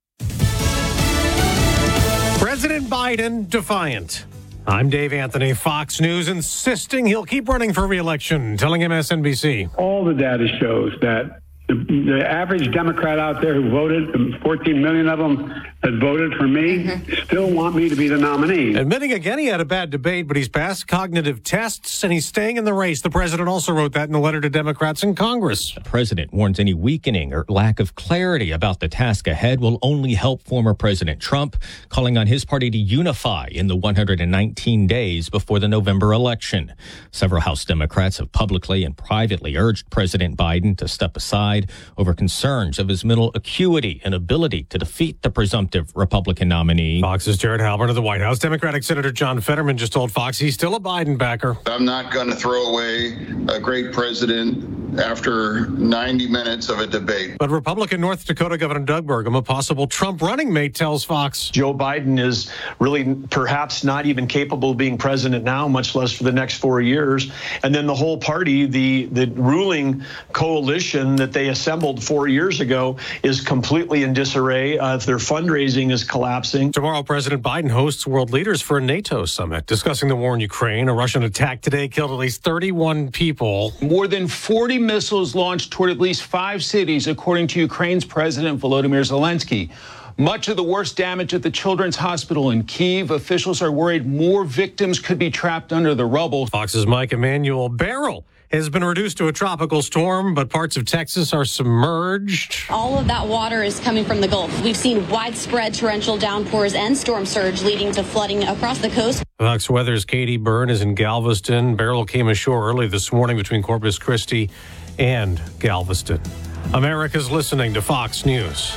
C: President Biden defiant. I'm Dave Anthony, Fox News, insisting he'll keep running for re-election, telling M S N B C.
V: All the data shows that the, the average Democrat out there who voted, fourteen million of them that voted for me, mm-hmm. still want me to be the nominee.
C: Admitting again he had a bad debate, but he's passed cognitive tests and he's staying in the race. The president also wrote that in a letter to Democrats in Congress.
F: The president warns any weakening or lack of clarity about the task ahead will only help former President Trump, calling on his party to unify in the one hundred nineteen days before the November election. Several House Democrats have publicly and privately urged President Biden to step aside over concerns of his mental acuity and ability to defeat the presumptive Republican nominee.
C: Fox's Jared Halpern of the White House. Democratic Senator John Fetterman just told Fox he's still a Biden backer.
W: I'm not going to throw away a great president after ninety minutes of a debate.
C: But Republican North Dakota Governor Doug Burgum, a possible Trump running mate, tells Fox
E: Joe Biden is really perhaps not even capable of being president now, much less for the next four years. And then the whole party, the, the ruling coalition that they assembled four years ago, is completely in disarray. Uh, their fundraising is collapsing.
C: Tomorrow, President Biden hosts world leaders for a NATO summit discussing the war in Ukraine. A Russian attack today killed at least thirty-one people.
X: More than forty missiles launched toward at least five cities, according to Ukraine's President Volodymyr Zelensky. Much of the worst damage at the Children's Hospital in Kyiv. Officials are worried more victims could be trapped under the rubble.
C: Fox's Mike Emanuel. Beryl has been reduced to a tropical storm, but parts of Texas are submerged.
D: All of that water is coming from the Gulf. We've seen widespread torrential downpours and storm surge leading to flooding across the coast.
C: Fox Weather's Katie Byrne is in Galveston. Beryl came ashore early this morning between Corpus Christi and Galveston. America's listening to Fox News.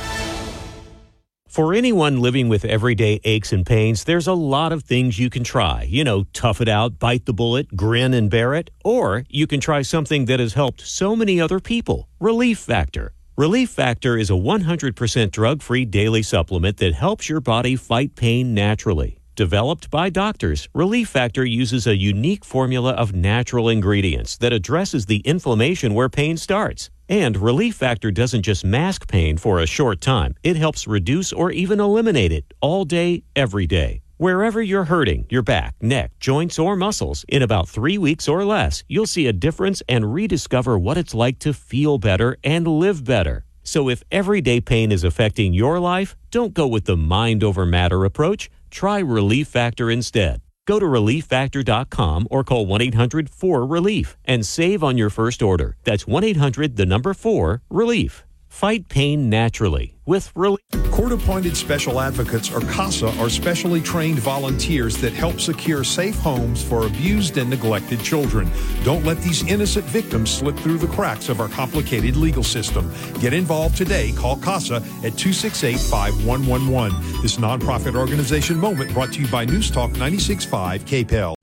Y: For anyone living with everyday aches and pains, there's a lot of things you can try. You know, tough it out, bite the bullet, grin and bear it. Or you can try something that has helped so many other people, Relief Factor. Relief Factor is a one hundred percent drug-free daily supplement that helps your body fight pain naturally. Developed by doctors, Relief Factor uses a unique formula of natural ingredients that addresses the inflammation where pain starts. And Relief Factor doesn't just mask pain for a short time. It helps reduce or even eliminate it all day, every day. Wherever you're hurting, your back, neck, joints, or muscles, in about three weeks or less, you'll see a difference and rediscover what it's like to feel better and live better. So if everyday pain is affecting your life, don't go with the mind over matter approach. Try Relief Factor instead. Go to relief factor dot com or call one eight hundred four relief and save on your first order. That's one eight hundred the number four relief. Fight pain naturally with Relief.
J: Court-appointed special advocates, or CASA, are specially trained volunteers that help secure safe homes for abused and neglected children. Don't let these innocent victims slip through the cracks of our complicated legal system. Get involved today. Call CASA at two six eight, five one one one. This nonprofit organization moment brought to you by News Talk ninety-six point five K P E L.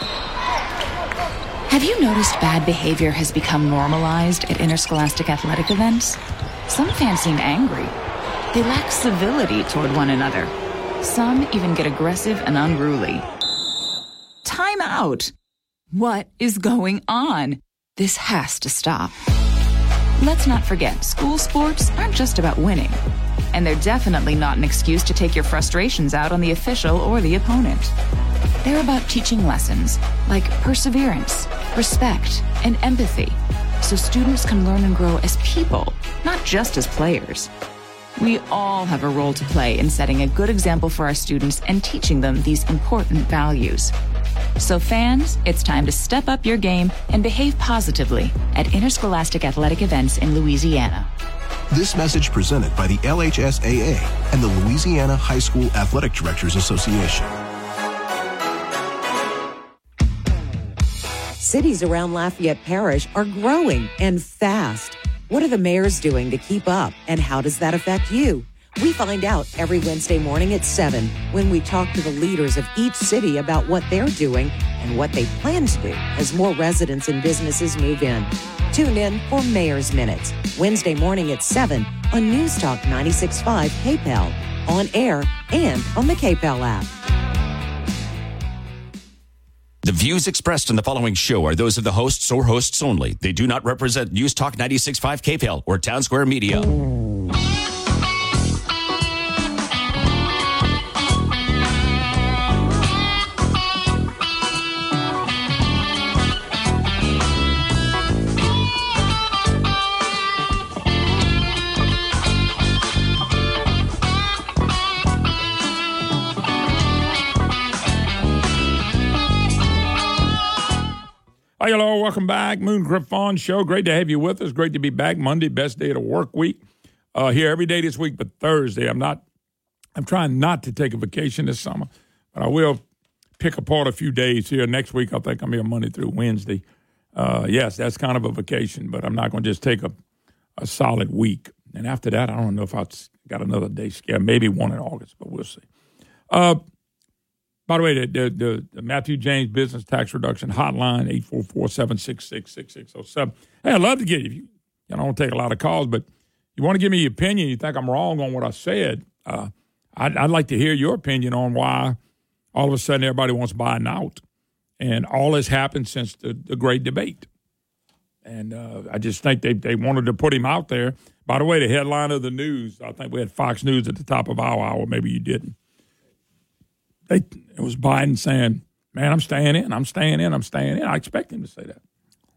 A: Have you noticed bad behavior has become normalized at interscholastic athletic events? Some fans seem angry. They lack civility toward one another. Some even get aggressive and unruly. Time out! What is going on? This has to stop. Let's not forget, school sports aren't just about winning. And they're definitely not an excuse to take your frustrations out on the official or the opponent. They're about teaching lessons like perseverance, respect, and empathy, so students can learn and grow as people, not just as players. We all have a role to play in setting a good example for our students and teaching them these important values. So fans, it's time to step up your game and behave positively at interscholastic athletic events in Louisiana.
B: This message presented by the L H S A A and the Louisiana High School Athletic Directors Association.
U: Cities around Lafayette Parish are growing and fast. What are the mayors doing to keep up, and how does that affect you? We find out every Wednesday morning at seven when we talk to the leaders of each city about what they're doing and what they plan to do as more residents and businesses move in. Tune in for Mayor's Minutes, Wednesday morning at seven on News Talk ninety-six point five K P E L, on air and on the K P E L app.
P: The views expressed in the following show are those of the hosts or hosts only. They do not represent News Talk ninety-six point five K P E L or Town Square Media.
Q: Hi, hello, welcome back. Moon Griffon Show. Great to have you with us. Great to be back. Monday, best day of the work week. Uh, here every day this week, but Thursday. I'm not. I'm trying not to take a vacation this summer, but I will pick apart a few days here. Next week, I think I'm here Monday through Wednesday. Uh, yes, that's kind of a vacation, but I'm not going to just take a, a solid week. And after that, I don't know if I've got another day scheduled. Maybe one in August, but we'll see. Uh, By the way, the, the, the, the Matthew James Business Tax Reduction Hotline, eight four four, seven six six, six six zero seven. Hey, I'd love to get you. You know, I don't take a lot of calls, but you want to give me your opinion, you think I'm wrong on what I said, uh, I'd, I'd like to hear your opinion on why all of a sudden everybody wants Biden out. And all has happened since the, the great debate. And uh, I just think they, they wanted to put him out there. By the way, the headline of the news, I think we had Fox News at the top of our hour. Maybe you didn't. They, it was Biden saying, man, I'm staying in, I'm staying in, I'm staying in. I expect him to say that.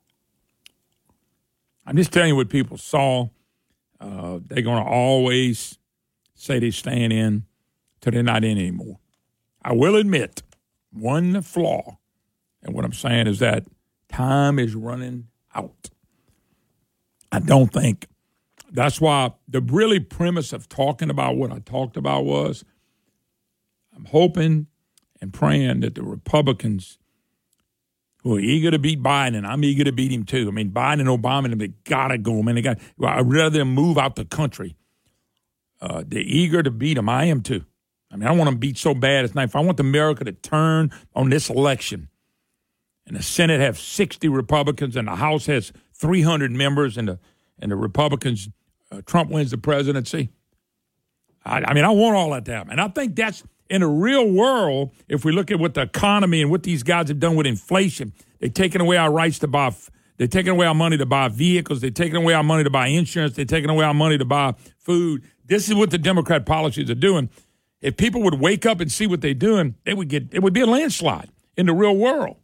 Q: I'm just telling you what people saw. Uh, they're going to always say they're staying in till they're not in anymore. I will admit one flaw, and what I'm saying is that time is running out. I don't think. That's why the really premise of talking about what I talked about was I'm hoping and praying that the Republicans who are eager to beat Biden, and I'm eager to beat him too. I mean, Biden and Obama, they got to go. Man, they got. Well, I'd rather them move out the country. Uh, they're eager to beat him. I am too. I mean, I want them beat so bad it's not. If I want America to turn on this election, and the Senate have sixty Republicans, and the House has three hundred members, and the and the Republicans, uh, Trump wins the presidency. I, I mean, I want all that to happen, and I think that's. In the real world, if we look at what the economy and what these guys have done with inflation, they're taking away our rights to buy, they're taking away our money to buy vehicles, they're taking away our money to buy insurance, they're taking away our money to buy food. This is what the Democrat policies are doing. If people would wake up and see what they're doing, they would get it would be a landslide in the real world.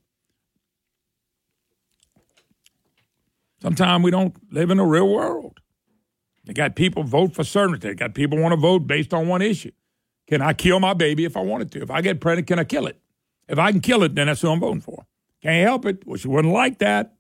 Q: Sometimes we don't live in the real world. They got people vote for certainty. They got people want to vote based on one issue. Can I kill my baby if I wanted to? If I get pregnant, can I kill it? If I can kill it, then that's who I'm voting for. Can't help it. Wish you wouldn't like that.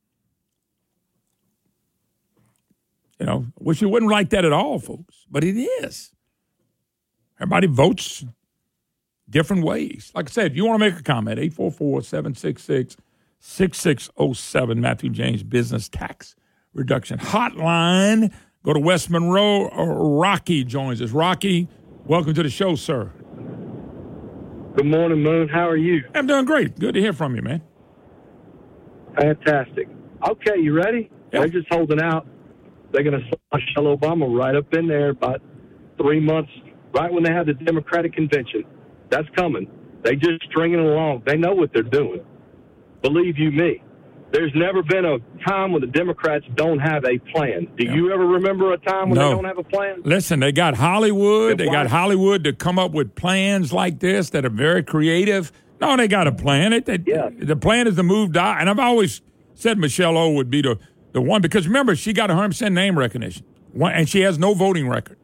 Q: You know, wish you wouldn't like that at all, folks. But it is. Everybody votes different ways. Like I said, if you want to make a comment, eight four four, seven six six, six six zero seven, Matthew James Business Tax Reduction Hotline. Go to West Monroe. Rocky joins us. Rocky, welcome to the show, sir.
G: Good morning, Moon. How are you?
Q: I'm doing great. Good to hear from you, man.
G: Fantastic. Okay, you ready? Yep. They're just holding out. They're going to slot Michelle Obama right up in there about three months, right when they have the Democratic convention. That's coming. They just stringing it along. They know what they're doing. Believe you me. There's never been a time when the Democrats don't have a plan. Do yeah. you ever remember a time when
Q: no.
G: they don't have a plan?
Q: Listen, they got Hollywood.
G: They,
Q: they got Hollywood to come up with plans like this that are very creative. No, they got a plan. It, they,
G: yeah.
Q: The plan is to move down. And I've always said Michelle O would be the, the one because, remember, she got one hundred percent name recognition, and she has no voting record.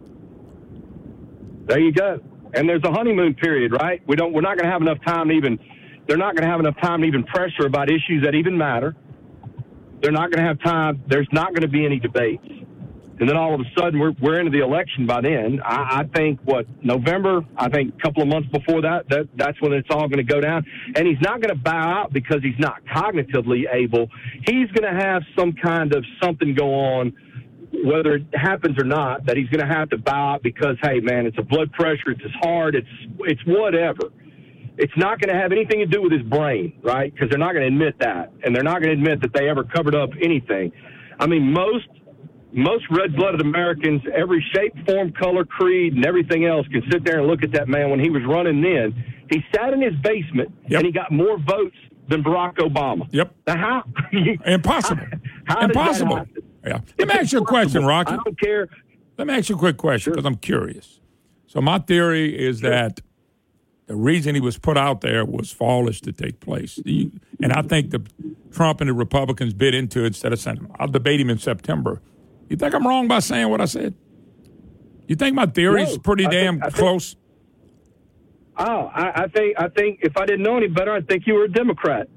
G: There you go. And there's a honeymoon period, right? We don't. We're not going to have enough time to even. They're not going to have enough time to even pressure about issues that even matter. They're not going to have time. There's not going to be any debates. And then all of a sudden, we're we're into the election by then. I, I think, what, November, I think a couple of months before that, that that's when it's all going to go down. And he's not going to bow out because he's not cognitively able. He's going to have some kind of something go on, whether it happens or not, that he's going to have to bow out because, hey, man, it's a blood pressure, it's his heart, it's it's whatever. It's not going to have anything to do with his brain, right? Because they're not going to admit that, and they're not going to admit that they ever covered up anything. I mean, most most red-blooded Americans, every shape, form, color, creed, and everything else can sit there and look at that man when he was running then. He sat in his basement, yep. and he got more votes than Barack Obama.
Q: Yep.
G: Now, how?
Q: Impossible.
G: How
Q: Impossible. Yeah. Let me ask you a question, Rocky.
G: I don't care.
Q: Let me ask you a quick question because sure. I'm curious. So my theory is sure. that the reason he was put out there was for all this to take place. You, and I think the Trump and the Republicans bid into it instead of saying, I'll debate him in September. You think I'm wrong by saying what I said? You think my theory is no, pretty I damn think, close?
G: Think, oh, I, I think I think if I didn't know any better, I'd think you were a Democrat.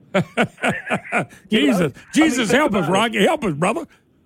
Q: Jesus,
G: know?
Q: Jesus,
G: I mean,
Q: help us, Rocky. Help us, brother.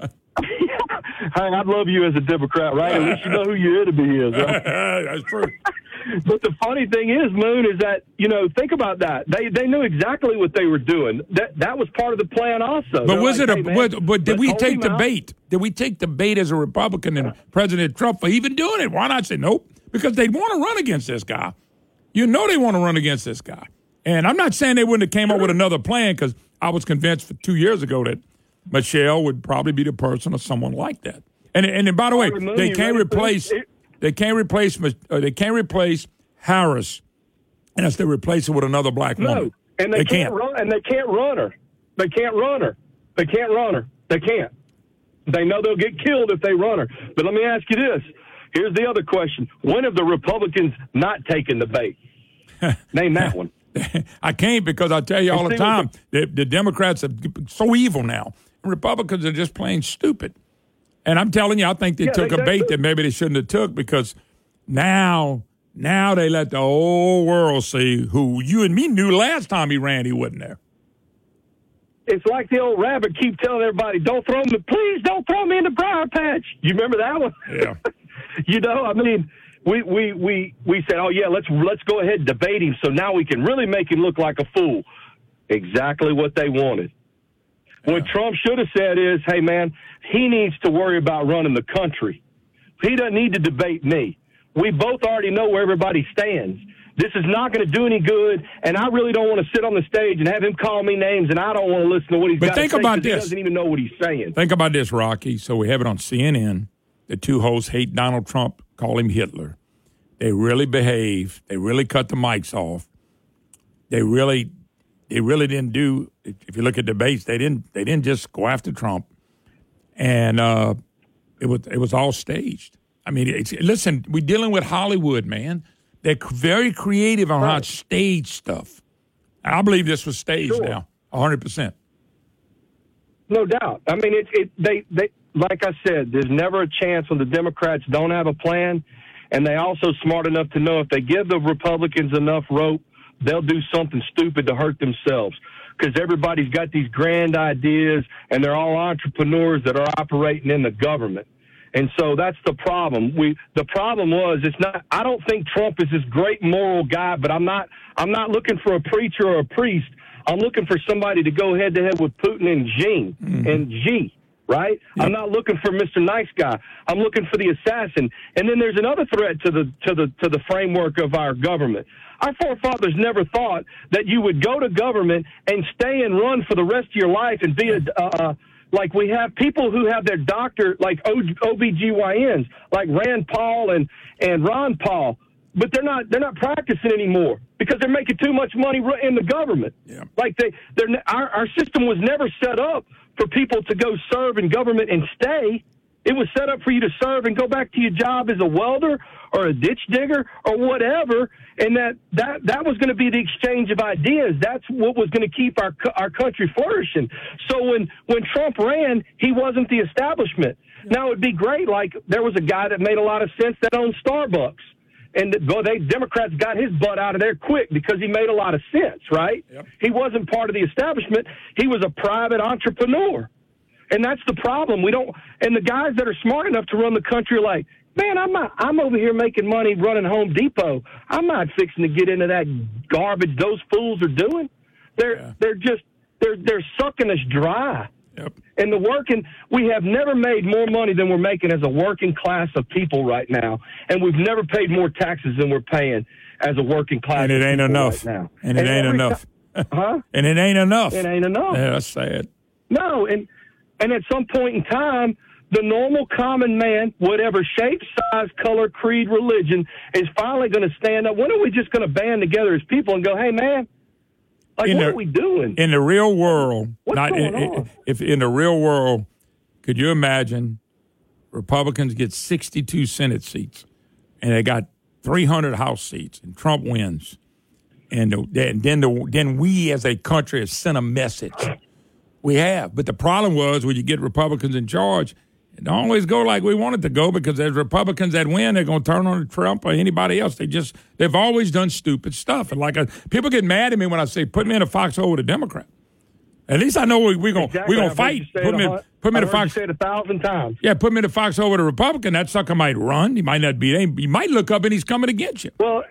G: Hey, I'd love you as a Democrat, right? At least you know who your enemy is, right?
Q: That's true.
G: But the funny thing is, Moon, is that, you know, think about that. They they knew exactly what they were doing. That that was part of the plan also.
Q: But
G: They're
Q: was
G: like,
Q: it
G: hey,
Q: a
G: man,
Q: but, but did we take the
G: out.
Q: bait? Did we take the bait as a Republican and President Trump for even doing it? Why not say nope? Because they want to run against this guy. You know they want to run against this guy. And I'm not saying they wouldn't have came sure. up with another plan because I was convinced for two years ago that Michelle would probably be the person or someone like that. And and, and by the way, they can't replace they can't replace uh, they can't replace Harris unless they replace her with another black
G: no,
Q: woman.
G: and they,
Q: they
G: can't,
Q: can't
G: run and they can't run her. They can't run her. They can't run her. They can't. They know they'll get killed if they run her. But let me ask you this. Here's the other question. When have the Republicans not taken the bait? Name that one.
Q: I can't because I tell you all the time, the, the Democrats are so evil now. Republicans are just plain stupid. And I'm telling you, I think they yeah, took they, a bait they, that maybe they shouldn't have took because now, now they let the whole world see who you and me knew last time he ran, he wasn't there.
G: It's like the old rabbit keep telling everybody, don't throw me, please don't throw me in the briar patch. You remember that one?
Q: Yeah.
G: You know, I mean, we, we, we, we said, oh, yeah, let's let's go ahead and debate him so now we can really make him look like a fool. Exactly what they wanted. Yeah. What Trump should have said is, hey, man, he needs to worry about running the country. He doesn't need to debate me. We both already know where everybody stands. This is not going to do any good, and I really don't want to sit on the stage and have him call me names, and I don't want to listen to what he's
Q: but
G: got to say
Q: think about
G: because he
Q: this.
G: doesn't even know what he's saying.
Q: Think about this, Rocky. So we have it on C N N. The two hosts hate Donald Trump, call him Hitler. They really behave. They really cut the mics off. They really, they really didn't do. If you look at debates, they didn't. They didn't just go after Trump, and uh, it was it was all staged. I mean, it's, listen, we're dealing with Hollywood, man. They're very creative on right. how to stage stuff. I believe this was staged sure. now, one hundred percent.
G: No doubt. I mean, it, it, they, they, like I said, there's never a chance when the Democrats don't have a plan, and they also smart enough to know if they give the Republicans enough rope, they'll do something stupid to hurt themselves. Because everybody's got these grand ideas, and they're all entrepreneurs that are operating in the government. And so that's the problem. We the problem was it's not. I don't think Trump is this great moral guy, but I'm not. I'm not looking for a preacher or a priest. I'm looking for somebody to go head to head with Putin and Xi mm-hmm. and Xi. Right? Yep. I'm not looking for Mister Nice Guy. I'm looking for the assassin. And then there's another threat to the to the to the framework of our government. Our forefathers never thought that you would go to government and stay and run for the rest of your life and be a uh, like we have people who have their doctor, like O B G Y Ns, like Rand Paul and, and Ron Paul, but they're not they're not practicing anymore because they're making too much money in the government. Yeah. Like they, they're our, our system was never set up for people to go serve in government and stay. It was set up for you to serve and go back to your job as a welder or a ditch digger or whatever, and that, that, that was going to be the exchange of ideas. That's what was going to keep our our country flourishing. So when, when Trump ran, he wasn't the establishment. Now, it would be great, like there was a guy that made a lot of sense that owned Starbucks. And the, they Democrats got his butt out of there quick because he made a lot of sense, right? Yep. He wasn't part of the establishment. He was a private entrepreneur. And that's the problem. We don't, and the guys that are smart enough to run the country are like, man, I'm not, I'm over here making money running Home Depot. I'm not fixing to get into that garbage those fools are doing. They're, yeah. they're just, they're, they're sucking us dry. Yep. And the working, we have never made more money than we're making as a working class of people right now. And we've never paid more taxes than we're paying as a working class
Q: and it
G: of
Q: ain't
G: people
Q: enough.
G: right now.
Q: And it
G: and
Q: ain't enough.
G: Time, huh?
Q: And it ain't enough.
G: It ain't enough.
Q: Yeah, that's sad.
G: No, and, and at some point in time, the normal common man, whatever shape, size, color, creed, religion, is finally going to stand up. When are we just going to band together as people and go, hey, man, like,
Q: in
G: what
Q: the,
G: are we doing?
Q: In the real world,
G: What's
Q: not
G: going
Q: in,
G: on?
Q: if in the real world, could you imagine Republicans get sixty-two Senate seats and they got three hundred House seats and Trump wins, and the, then the, then we as a country have sent a message. We have, but the problem was when you get Republicans in charge, it don't always go like we want it to go because there's Republicans that win, they're going to turn on Trump or anybody else. They just, they've always done stupid stuff. And like, a, people get mad at me when I say, put me in a foxhole with a Democrat. At least I know we're we going
G: exactly.
Q: we gonna fight. Put me, put me in a fox.
G: Say it a thousand times.
Q: Yeah, put me in a foxhole with a Republican. That sucker might run. He might not be. He might look up and he's coming against you.
G: Well,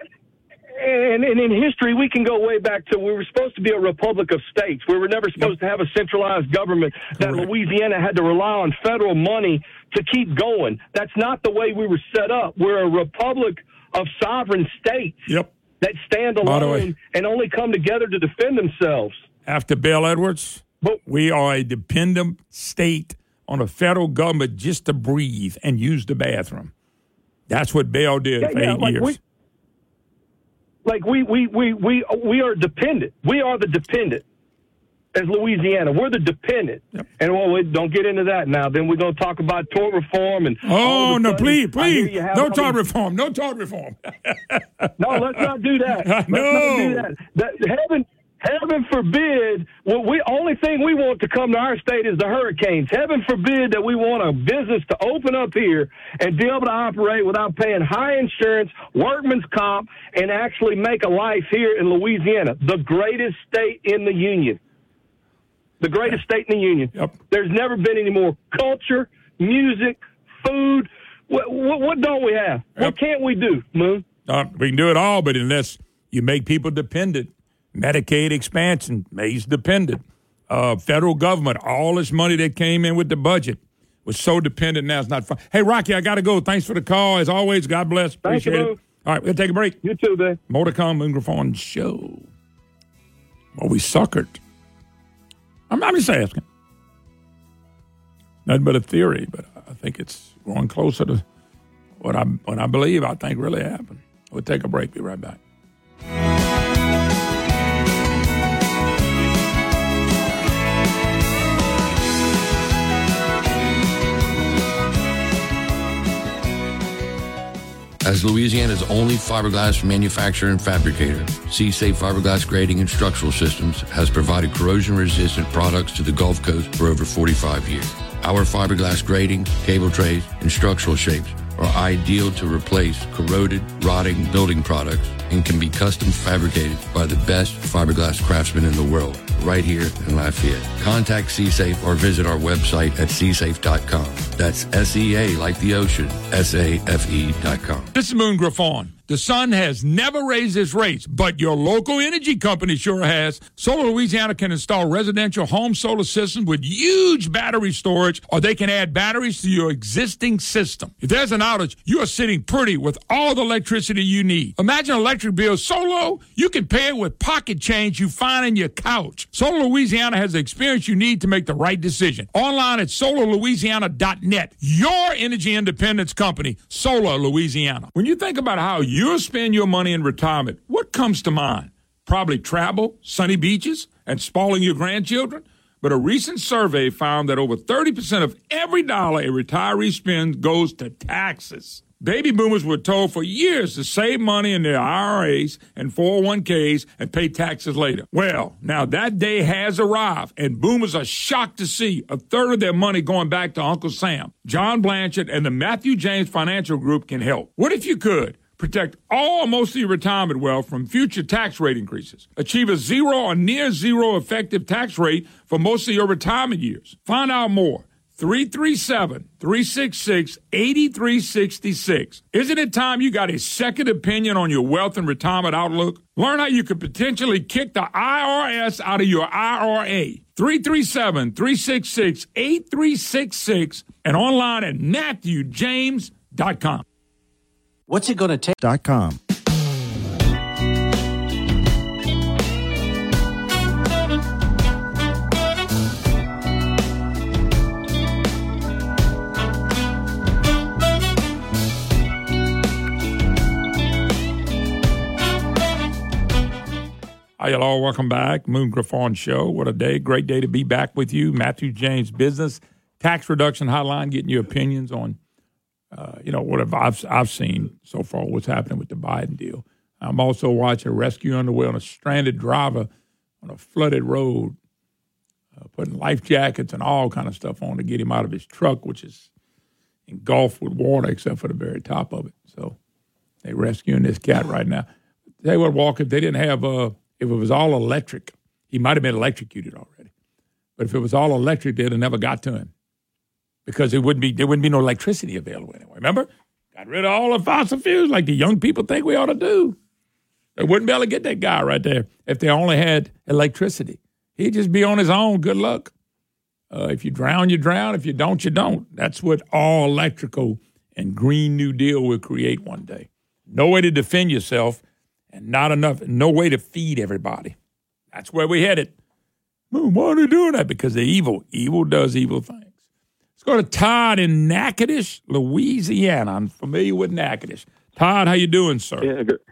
G: and, and in history, we can go way back to we were supposed to be a republic of states. We were never supposed yep. to have a centralized government that Correct. Louisiana had to rely on federal money to keep going. That's not the way we were set up. We're a republic of sovereign states
Q: yep.
G: that stand alone and only come together to defend themselves.
Q: After Bill Edwards, but, we are a dependent state on a federal government just to breathe and use the bathroom. That's what Bill did
G: yeah,
Q: for
G: yeah,
Q: eight
G: like
Q: years.
G: We, like we, we, we, we, we are dependent. We are the dependent. As Louisiana, we're the dependent. Yep. And well, we don't get into that now. Then we're going to talk about tort reform and
Q: oh no, please, please, no tort
G: these...
Q: reform, no tort reform.
G: No, let's not do that. Let's
Q: no,
G: not do that. that heaven, heaven forbid. Well, we only thing we want to come to our state is the hurricanes. Heaven forbid that we want a business to open up here and be able to operate without paying high insurance, workman's comp, and actually make a life here in Louisiana, the greatest state in the union. The greatest state in the union.
Q: Yep.
G: There's never been any more culture, music, food. What, what, what don't we have? Yep. What can't we do, Moon?
Q: Uh, we can do it all, but unless you make people dependent, Medicaid expansion makes dependent. Uh, federal government, all this money that came in with the budget was so dependent now it's not fun. Hey, Rocky, I got to go. Thanks for the call. As always, God bless.
G: Thank
Q: Appreciate
G: you,
Q: it. All right, we'll take a break.
G: You too, man.
Q: More to come, Moon Griffon Show. Well, we suckered. I'm, I'm just asking. Nothing but a theory, but I think it's going closer to what I what I believe I think really happened. We'll take a break. Be right back.
H: As Louisiana's only fiberglass manufacturer and fabricator, C-Safe Fiberglass Grading and Structural Systems has provided corrosion-resistant products to the Gulf Coast for over forty-five years. Our fiberglass grating, cable trays, and structural shapes are ideal to replace corroded, rotting building products and can be custom fabricated by the best fiberglass craftsmen in the world, right here in Lafayette. Contact C-Safe or visit our website at c safe dot com. That's S E A like the ocean, S A F E dot com.
Q: This is Moon Griffon. The sun has never raised its rates, but your local energy company sure has. Solar Louisiana can install residential home solar systems with huge battery storage, or they can add batteries to your existing system. If there's an outage, you are sitting pretty with all the electricity you need. Imagine an electric bill so low, you can pay it with pocket change you find in your couch. Solar Louisiana has the experience you need to make the right decision. Online at solar louisiana dot net. Your energy independence company, Solar Louisiana. When you think about how you spend your money in retirement, what comes to mind? Probably travel, sunny beaches, and spoiling your grandchildren. But a recent survey found that over thirty percent of every dollar a retiree spends goes to taxes. Baby boomers were told for years to save money in their I R As and four oh one k's and pay taxes later. Well, now that day has arrived, and boomers are shocked to see a third of their money going back to Uncle Sam. John Blanchard and the Matthew James Financial Group can help. What if you could protect all or most of your retirement wealth from future tax rate increases? Achieve a zero or near zero effective tax rate for most of your retirement years. Find out more. three three seven, three six six, eight three six six. Isn't it time you got a second opinion on your wealth and retirement outlook? Learn how you could potentially kick the I R S out of your I R A. three three seven, three six six, eight three six six and online at matthew james dot com.
I: What's it going to take? Dot com.
Q: Hi, y'all. Welcome back. Moon Griffon Show. What a day. Great day to be back with you. Matthew James Business Tax Reduction Hotline, getting your opinions on, uh, you know, what have I've, I've seen so far, what's happening with the Biden deal. I'm also watching a rescue underway on a stranded driver on a flooded road, uh, putting life jackets and all kind of stuff on to get him out of his truck, which is engulfed with water except for the very top of it. So they're rescuing this cat right now. Tell you what, Walker, if they didn't have... Uh, If it was all electric, he might have been electrocuted already. But if it was all electric, they'd have never got to him because it wouldn't be there wouldn't be no electricity available anyway. Remember? Got rid of all the fossil fuels like the young people think we ought to do. They wouldn't be able to get that guy right there if they only had electricity. He'd just be on his own. Good luck. Uh, if you drown, you drown. If you don't, you don't. That's what all electrical and Green New Deal will create one day. No way to defend yourself. And not enough, no way to feed everybody. That's where we headed. Why are they doing that? Because they're evil. Evil does evil things. Let's go to Todd in Natchitoches, Louisiana. I'm familiar with Natchitoches. Todd, how you doing, sir?
K: Yeah, good.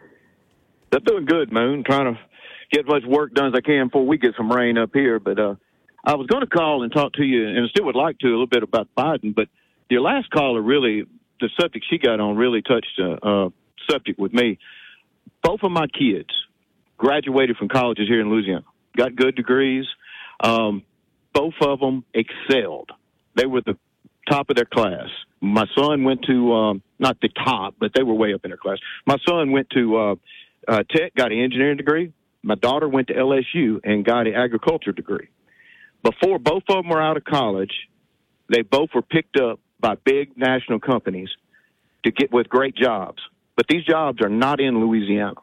K: I'm doing good, Moon. Trying to get as much work done as I can before we get some rain up here. But uh, I was going to call and talk to you, and I still would like to, a little bit about Biden. But your last caller really, the subject she got on really touched a uh, uh, subject with me. Both of my kids graduated from colleges here in Louisiana, got good degrees. Um, both of them excelled. They were the top of their class. My son went to, um, not the top, but they were way up in their class. My son went to uh, uh, Tech, got an engineering degree. My daughter went to L S U and got an agriculture degree. Before both of them were out of college, they both were picked up by big national companies to get with great jobs. But these jobs are not in Louisiana.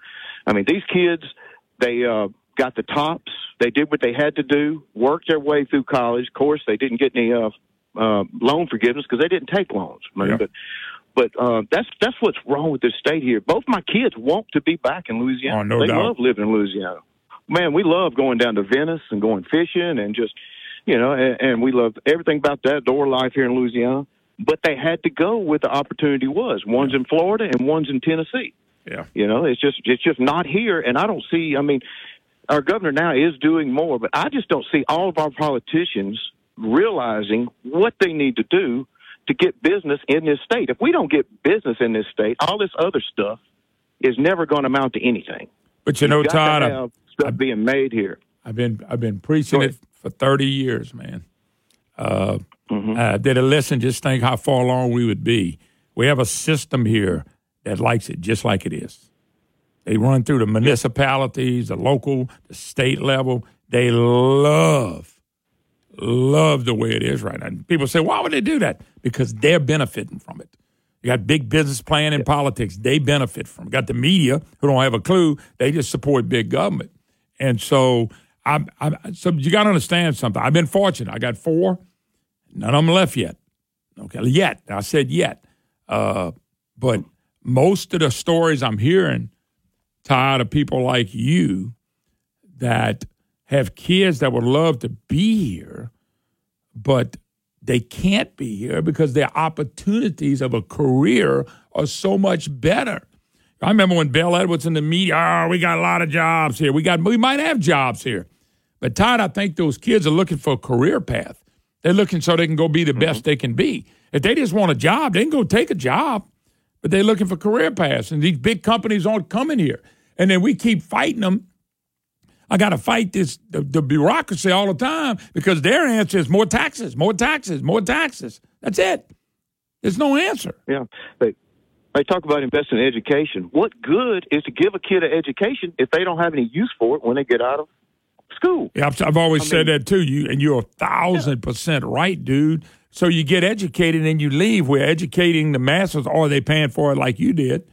K: I mean, these kids, they uh, got the tops. They did what they had to do, worked their way through college. Of course, they didn't get any uh, uh, loan forgiveness because they didn't take loans. Yeah. But but uh, that's that's what's wrong with this state here. Both my kids want to be back in Louisiana.
Q: Oh, no
K: they
Q: doubt.
K: love living in Louisiana. Man, we love going down to Venice and going fishing and just, you know, and, and we love everything about that door life here in Louisiana. But they had to go where the opportunity was. One's in Florida and one's in Tennessee.
Q: Yeah.
K: You know, it's just it's just not here. And I don't see, I mean, our governor now is doing more, but I just don't see all of our politicians realizing what they need to do to get business in this state. If we don't get business in this state, all this other stuff is never going to amount to anything.
Q: But you know,
K: You've got
Q: Todd,
K: to have stuff I've, being made here.
Q: I've been I've been preaching it for thirty years, man. Uh, mm-hmm. uh, that listen, just think how far along we would be. We have a system here that likes it just like it is. They run through the municipalities, the local, the state level. They love, love the way it is right now. And people say, why would they do that? Because they're benefiting from it. You got big business plan in yeah. politics. They benefit from it. You got the media who don't have a clue. They just support big government. And so, I, I, so you got to understand something. I've been fortunate. I got four. None of them left yet. Okay, yet. I said yet. Uh, but most of the stories I'm hearing, tired of people like you that have kids that would love to be here, but they can't be here because their opportunities of a career are so much better. I remember when Bill Edwards in the media, oh, we got a lot of jobs here. We got, we might have jobs here. But Todd, I think those kids are looking for a career path. They're looking so they can go be the mm-hmm. best they can be. If they just want a job, they can go take a job. But they're looking for career paths. And these big companies aren't coming here. And then we keep fighting them. I got to fight this the, the bureaucracy all the time because their answer is more taxes, more taxes, more taxes. That's it. There's no answer.
K: Yeah. They, they talk about investing in education. What good is to give a kid an education if they don't have any use for it when they get out of school?
Q: Yeah, I've, I've always
K: I
Q: said
K: mean,
Q: that too. You and you're a thousand yeah. percent right, dude. So you get educated and you leave. We're educating the masses, or are they paying for it like you did?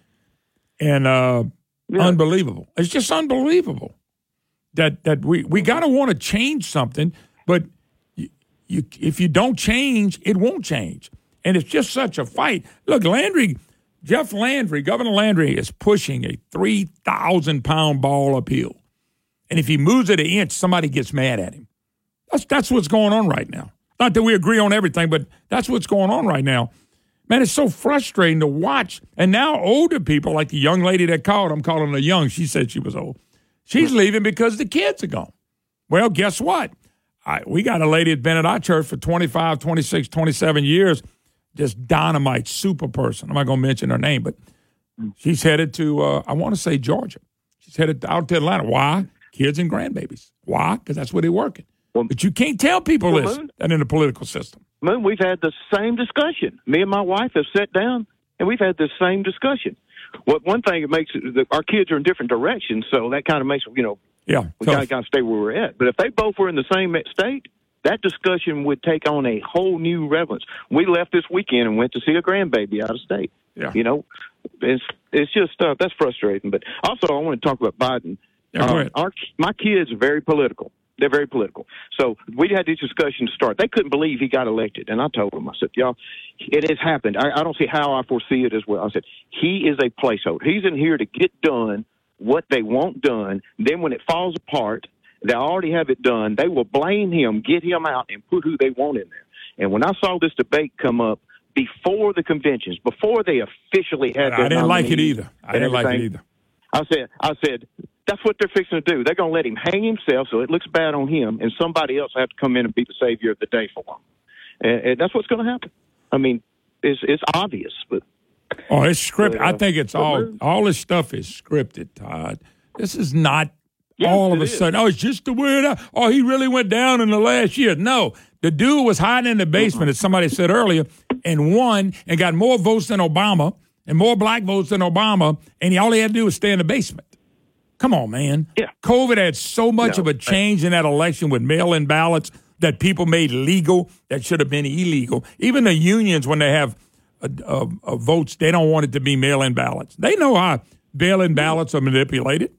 Q: And uh, yeah. unbelievable. It's just unbelievable. That that we, we got to want to change something, but you, you, if you don't change, it won't change. And it's just such a fight. Look, Landry, Jeff Landry, Governor Landry is pushing a three thousand pound ball uphill. And if he moves it an inch, somebody gets mad at him. That's, that's what's going on right now. Not that we agree on everything, but that's what's going on right now. Man, it's so frustrating to watch. And now older people, like the young lady that called, I'm calling her young, she said she was old. She's leaving because the kids are gone. Well, guess what? I, we got a lady that's been at our church for twenty-five, twenty-six, twenty-seven years, just dynamite, super person. I'm not going to mention her name, but she's headed to, uh, I want to say Georgia. She's headed out to Atlanta. Why? Kids and grandbabies. Why? Because that's where they're working. Well, but you can't tell people well, this Moon, and in the political system.
K: Moon, we've had the same discussion. Me and my wife have sat down, and we've had this same discussion. Well, one thing it makes it, our kids are in different directions, so that kind of makes you know.
Q: Yeah,
K: we got to stay where we're at. But if they both were in the same state, that discussion would take on a whole new relevance. We left this weekend and went to see a grandbaby out of state.
Q: Yeah,
K: you know, it's it's just uh, that's frustrating. But also, I want to talk about Biden.
Q: Yeah, go
K: uh,
Q: ahead.
K: Our my kids are very political. They're very political. So we had this discussion to start. They couldn't believe he got elected. And I told them, I said, y'all, it has happened. I, I don't see how I foresee it as well. I said, he is a placeholder. He's in here to get done what they want done. Then when it falls apart, they already have it done. They will blame him, get him out, and put who they want in there. And when I saw this debate come up before the conventions, before they officially had their
Q: I didn't like it
K: nominees
Q: either. I didn't like it either.
K: I said, I said, that's what they're fixing to do. They're going to let him hang himself so it looks bad on him, and somebody else will have to come in and be the savior of the day for him. And, and that's what's going to happen. I mean, it's it's obvious, but
Q: oh, it's scripted.
K: But, uh,
Q: I think it's all all this stuff is scripted, Todd. This is not yes, all of a sudden. Is. Oh, it's just the way it. Oh, he really went down in the last year. No, the dude was hiding in the basement, uh-huh. as somebody said earlier, and won and got more votes than Obama and more black votes than Obama, and he, all he had to do was stay in the basement. Come on, man.
K: Yeah.
Q: COVID had so much no, of a change in that election with mail-in ballots that people made legal that should have been illegal. Even the unions, when they have uh, uh, uh, votes, they don't want it to be mail-in ballots. They know how mail-in ballots are manipulated.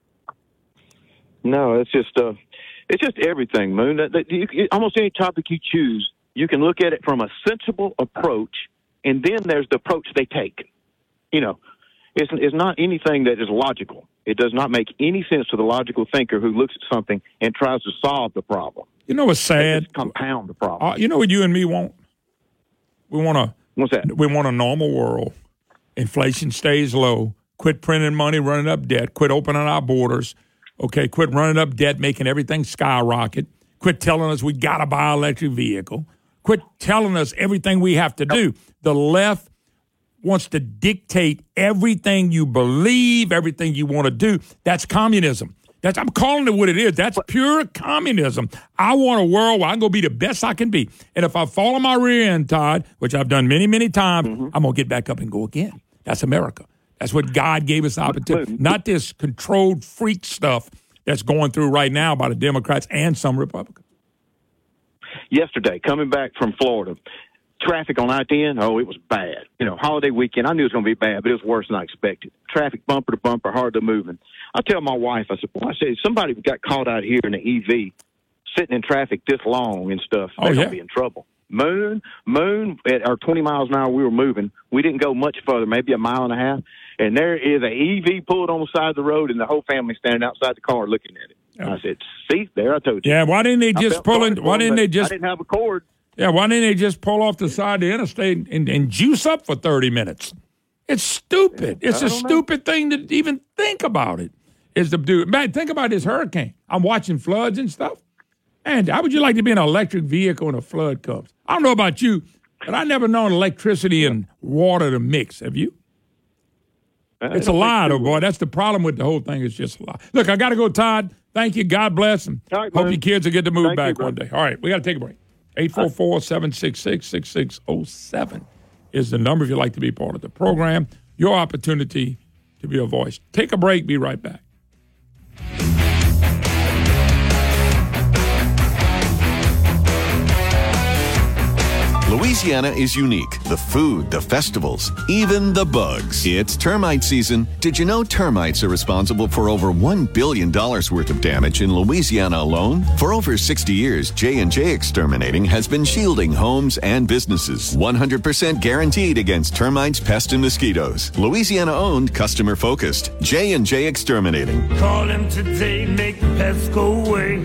K: No, it's just uh, it's just everything, Moon. That, that you, you, almost any topic you choose, you can look at it from a sensible approach, and then there's the approach they take. You know, it's, it's not anything that is logical. It does not make any sense to the logical thinker who looks at something and tries to solve the problem.
Q: You know what's sad?
K: Compound the problem.
Q: Uh, you know what you and me want? We want a
K: what's that?
Q: We want a normal world. Inflation stays low. Quit printing money, running up debt. Quit opening our borders. Okay, quit running up debt, making everything skyrocket. Quit telling us we got to buy an electric vehicle. Quit telling us everything we have to do. The left wants to dictate everything you believe, everything you want to do. That's communism. That's I'm calling it what it is. That's pure communism. I want a world where I'm going to be the best I can be. And if I fall on my rear end, Todd, which I've done many, many times, mm-hmm. I'm going to get back up and go again. That's America. That's what God gave us opportunity. Not this controlled freak stuff that's going through right now by the Democrats and some Republicans.
K: Yesterday, coming back from Florida, traffic on I ten, oh, it was bad. You know, holiday weekend, I knew it was going to be bad, but it was worse than I expected. Traffic bumper to bumper, hardly moving. I tell my wife, I said, well, I said, somebody got caught out here in the E V, sitting in traffic this long and stuff, they're oh, yeah. going to be in trouble. Moon, moon, at our twenty miles an hour we were moving. We didn't go much further, maybe a mile and a half, and there is a E V pulled on the side of the road, and the whole family standing outside the car looking at it. And I said, see, there, I told you.
Q: Yeah, why didn't they just pull in? Why didn't they just?
K: I didn't have a cord.
Q: Yeah, why didn't they just pull off the side of the interstate and, and juice up for thirty minutes? It's stupid. Yeah, it's a stupid know. thing to even think about it. Is to do man, think about this hurricane. I'm watching floods and stuff. And how would you like to be in an electric vehicle when a flood comes? I don't know about you, but I never known electricity and water to mix. Have you? It's a lie, though, boy. That's the problem with the whole thing. It's just a lie. Look, I got to go, Todd. Thank you. God bless. And right, hope man. your kids will get to move Thank back you, one day. All right, we got to take a break. eight four four, seven six six, six six zero seven is the number if you'd like to be part of the program. Your opportunity to be a voice. Take a break. Be right back.
L: Louisiana is unique. The food, the festivals, even the bugs. It's termite season. Did you know termites are responsible for over one billion dollars worth of damage in Louisiana alone? For over sixty years, J and J Exterminating has been shielding homes and businesses. one hundred percent guaranteed against termites, pests, and mosquitoes. Louisiana-owned, customer-focused. J and J Exterminating.
M: Call him today, make the pests go away.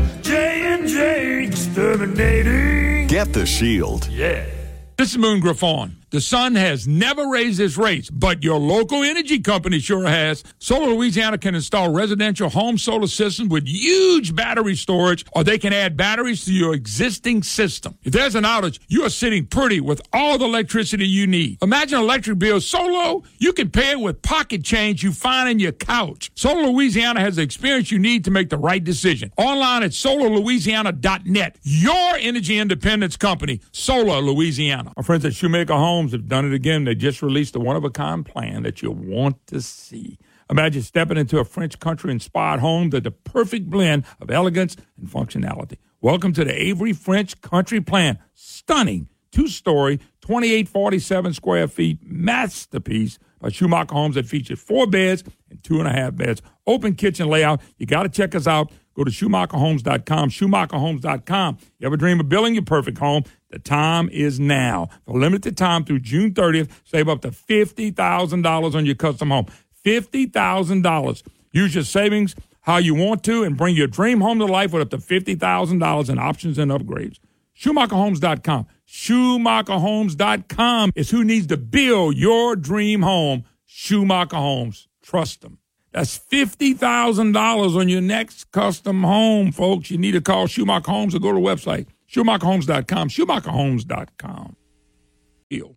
M: J and J Exterminating.
L: Get the shield.
Q: Yeah. This is Moon Griffon. The sun has never raised its rates, but your local energy company sure has. Solar Louisiana can install residential home solar systems with huge battery storage, or they can add batteries to your existing system. If there's an outage, you are sitting pretty with all the electricity you need. Imagine an electric bill so low, you can pay it with pocket change you find in your couch. Solar Louisiana has the experience you need to make the right decision. Online at solar louisiana dot net. Your energy independence company, Solar Louisiana. Our friends at Shoemaker Homes have done it again. They just released a one-of-a-kind plan that you'll want to see. Imagine stepping into a French country-inspired home that's the perfect blend of elegance and functionality. Welcome to the Avery French Country Plan. Stunning two-story, twenty-eight forty-seven square feet masterpiece by Schumacher Homes that features four beds and two and a half beds. Open kitchen layout. You got to check us out. Go to Schumacher Homes dot com, Schumacher Homes dot com. You ever dream of building your perfect home? The time is now. For limited time through June thirtieth, save up to fifty thousand dollars on your custom home. fifty thousand dollars. Use your savings how you want to and bring your dream home to life with up to fifty thousand dollars in options and upgrades. Schumacher Homes dot com. Schumacher Homes dot com is who needs to build your dream home. Schumacher Homes. Trust them. That's fifty thousand dollars on your next custom home, folks. You need to call Schumacher Homes or go to the website, Schumacher Homes dot com, Schumacher Homes dot com. Deal.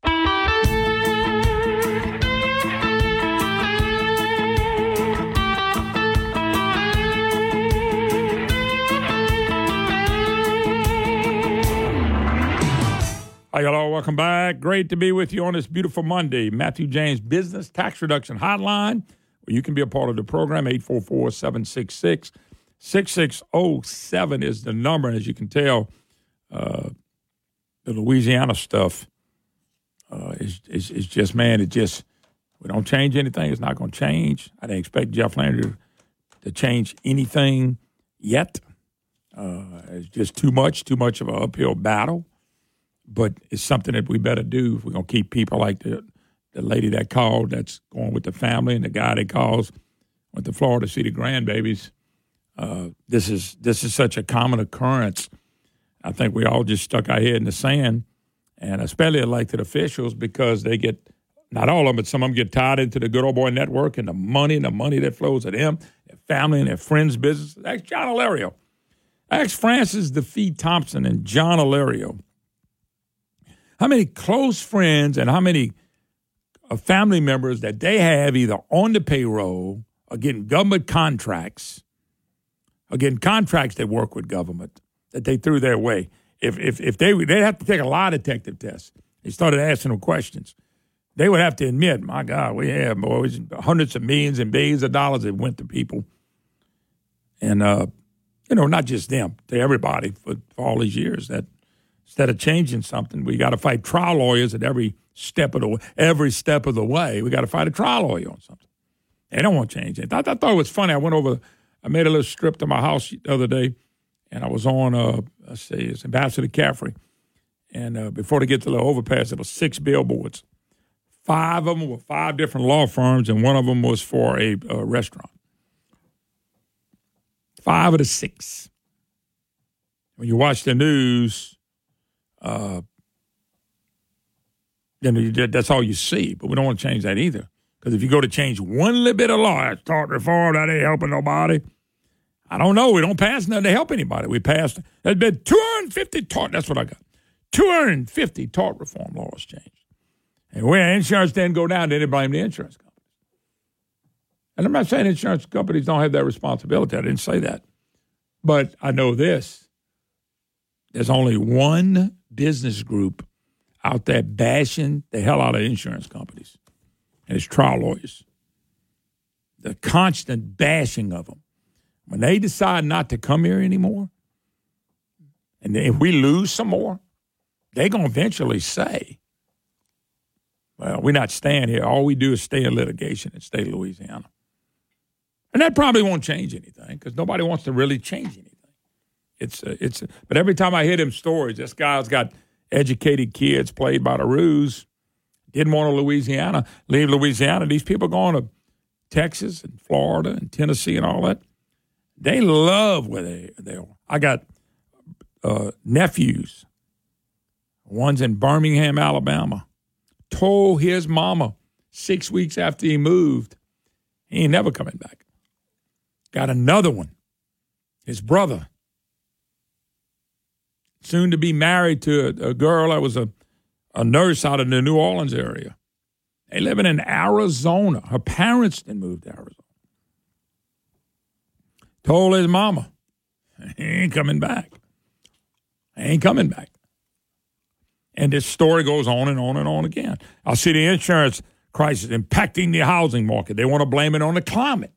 Q: Hi, hello, welcome back. Great to be with you on this beautiful Monday. Matthew James Business Tax Reduction Hotline. You can be a part of the program. eight four four, seven six six, six six zero seven is the number. And as you can tell, uh, the Louisiana stuff uh, is, is is just, man, it just, we don't change anything. It's not going to change. I didn't expect Jeff Landry to change anything yet. Uh, it's just too much, too much of an uphill battle. But it's something that we better do if we're going to keep people like the The lady that called that's going with the family and the guy that calls went to Florida to see the grandbabies. Uh, this is this is such a common occurrence. I think we all just stuck our head in the sand, and especially elected officials, because they get, not all of them, but some of them get tied into the good old boy network and the money and the money that flows to them, their family and their friends' business. Ask John Alario. Ask Francis DeFee Thompson and John Alario. How many close friends and how many of family members that they have either on the payroll or getting government contracts are getting contracts that work with government that they threw their way. If if if they they'd have to take a lie detector test. They started asking them questions. They would have to admit, my God, we have boys, hundreds of millions and billions of dollars that went to people. And, uh, you know, not just them, to everybody for, for all these years, that instead of changing something, we got to fight trial lawyers at every step of the every step of the way. We got to fight a trial lawyer on something. They don't want to change it. I, I thought it was funny. I went over, I made a little strip to my house the other day, and I was on, uh, let's see, it's Ambassador Caffrey. And uh, before they get to the overpass, there was six billboards. Five of them were five different law firms, and one of them was for a, a restaurant. Five of the six. When you watch the news, uh, then you, that's all you see. But we don't want to change that either. Because if you go to change one little bit of law, that's tort reform, that ain't helping nobody. I don't know. We don't pass nothing to help anybody. We passed, there's been two hundred fifty tort, that's what I got. two hundred fifty tort reform laws changed. And when insurance didn't go down, they didn't blame the insurance companies. And I'm not saying insurance companies don't have that responsibility. I didn't say that. But I know this. There's only one business group out there bashing the hell out of insurance companies, and it's trial lawyers. The constant bashing of them. When they decide not to come here anymore, and if we lose some more, they're going to eventually say, well, we're not staying here. All we do is stay in litigation in the state of Louisiana. And that probably won't change anything because nobody wants to really change anything. It's uh, it's. Uh, but every time I hear them stories, this guy's got educated kids, played by the rules, didn't want to Louisiana, leave Louisiana. These people going to Texas and Florida and Tennessee and all that. They love where they, they are. I got uh, nephews. One's in Birmingham, Alabama. Told his mama six weeks after he moved, he ain't never coming back. Got another one. His brother, soon to be married to a, a girl that was a, a nurse out in the New Orleans area. They living in Arizona. Her parents didn't move to Arizona. Told his mama, he ain't coming back. He ain't coming back. And this story goes on and on and on again. I see the insurance crisis impacting the housing market. They want to blame it on the climate.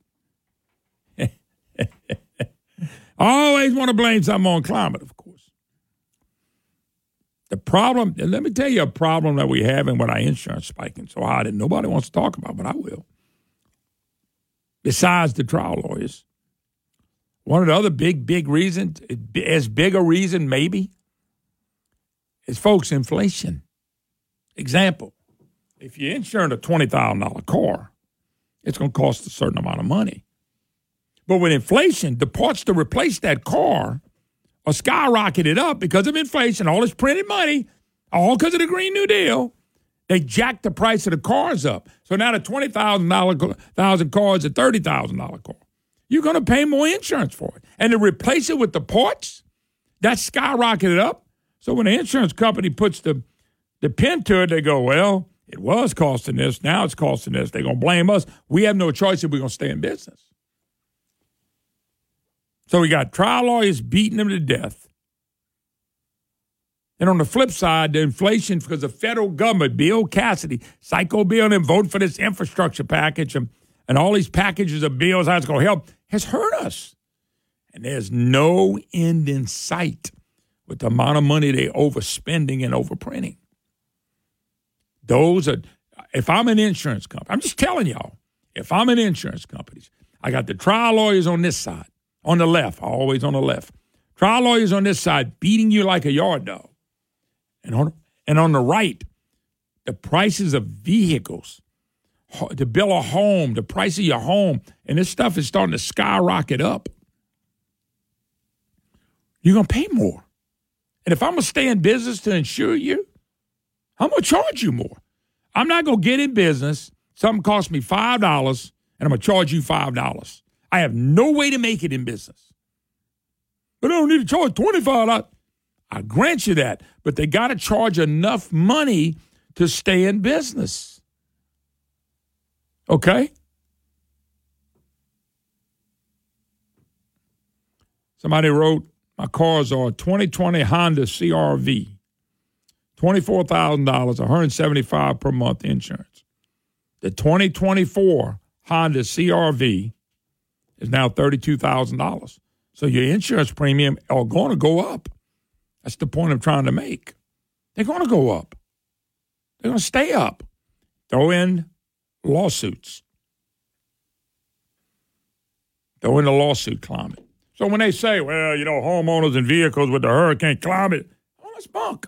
Q: Always want to blame something on climate, of course. The problem, let me tell you a problem that we have in with our insurance spiking so high that nobody wants to talk about, but I will. Besides the trial lawyers. One of the other big, big reasons, as big a reason maybe, is, folks, inflation. Example, if you're insuring a twenty thousand dollars car, it's going to cost a certain amount of money. But with inflation, the parts to replace that car are skyrocketed up because of inflation, all this printed money, all because of the Green New Deal. They jacked the price of the cars up. So now the twenty thousand dollars car is a thirty thousand dollars car. You're going to pay more insurance for it. And to replace it with the parts, that's skyrocketed up. So when the insurance company puts the, the pin to it, they go, well, it was costing this. Now it's costing this. They're going to blame us. We have no choice if we're going to stay in business. So we got trial lawyers beating them to death. And on the flip side, the inflation, because the federal government, Bill Cassidy, Psycho Bill, and them voting for this infrastructure package and, and all these packages of bills, how it's going to help, has hurt us. And there's no end in sight with the amount of money they're overspending and overprinting. Those are, if I'm an insurance company, I'm just telling y'all, if I'm an insurance company, I got the trial lawyers on this side, on the left, always on the left. Trial lawyers on this side beating you like a yard dog. And on, and on the right, the prices of vehicles, to build a home, the price of your home, and this stuff is starting to skyrocket up. You're going to pay more. And if I'm going to stay in business to insure you, I'm going to charge you more. I'm not going to get in business, something costs me five dollars, and I'm going to charge you five dollars. I have no way to make it in business. But I don't need to charge twenty-five dollars. I grant you that, but they got to charge enough money to stay in business. Okay? Somebody wrote, my cars are a twenty twenty Honda C R V, twenty-four thousand dollars, one hundred seventy-five dollars per month insurance. The twenty twenty-four Honda C R V is now thirty-two thousand dollars. So your insurance premium are going to go up. That's the point I'm trying to make. They're going to go up. They're going to stay up. Throw in lawsuits. Throw in the lawsuit climate. So when they say, well, you know, homeowners and vehicles with the hurricane climate, oh, that's bunk.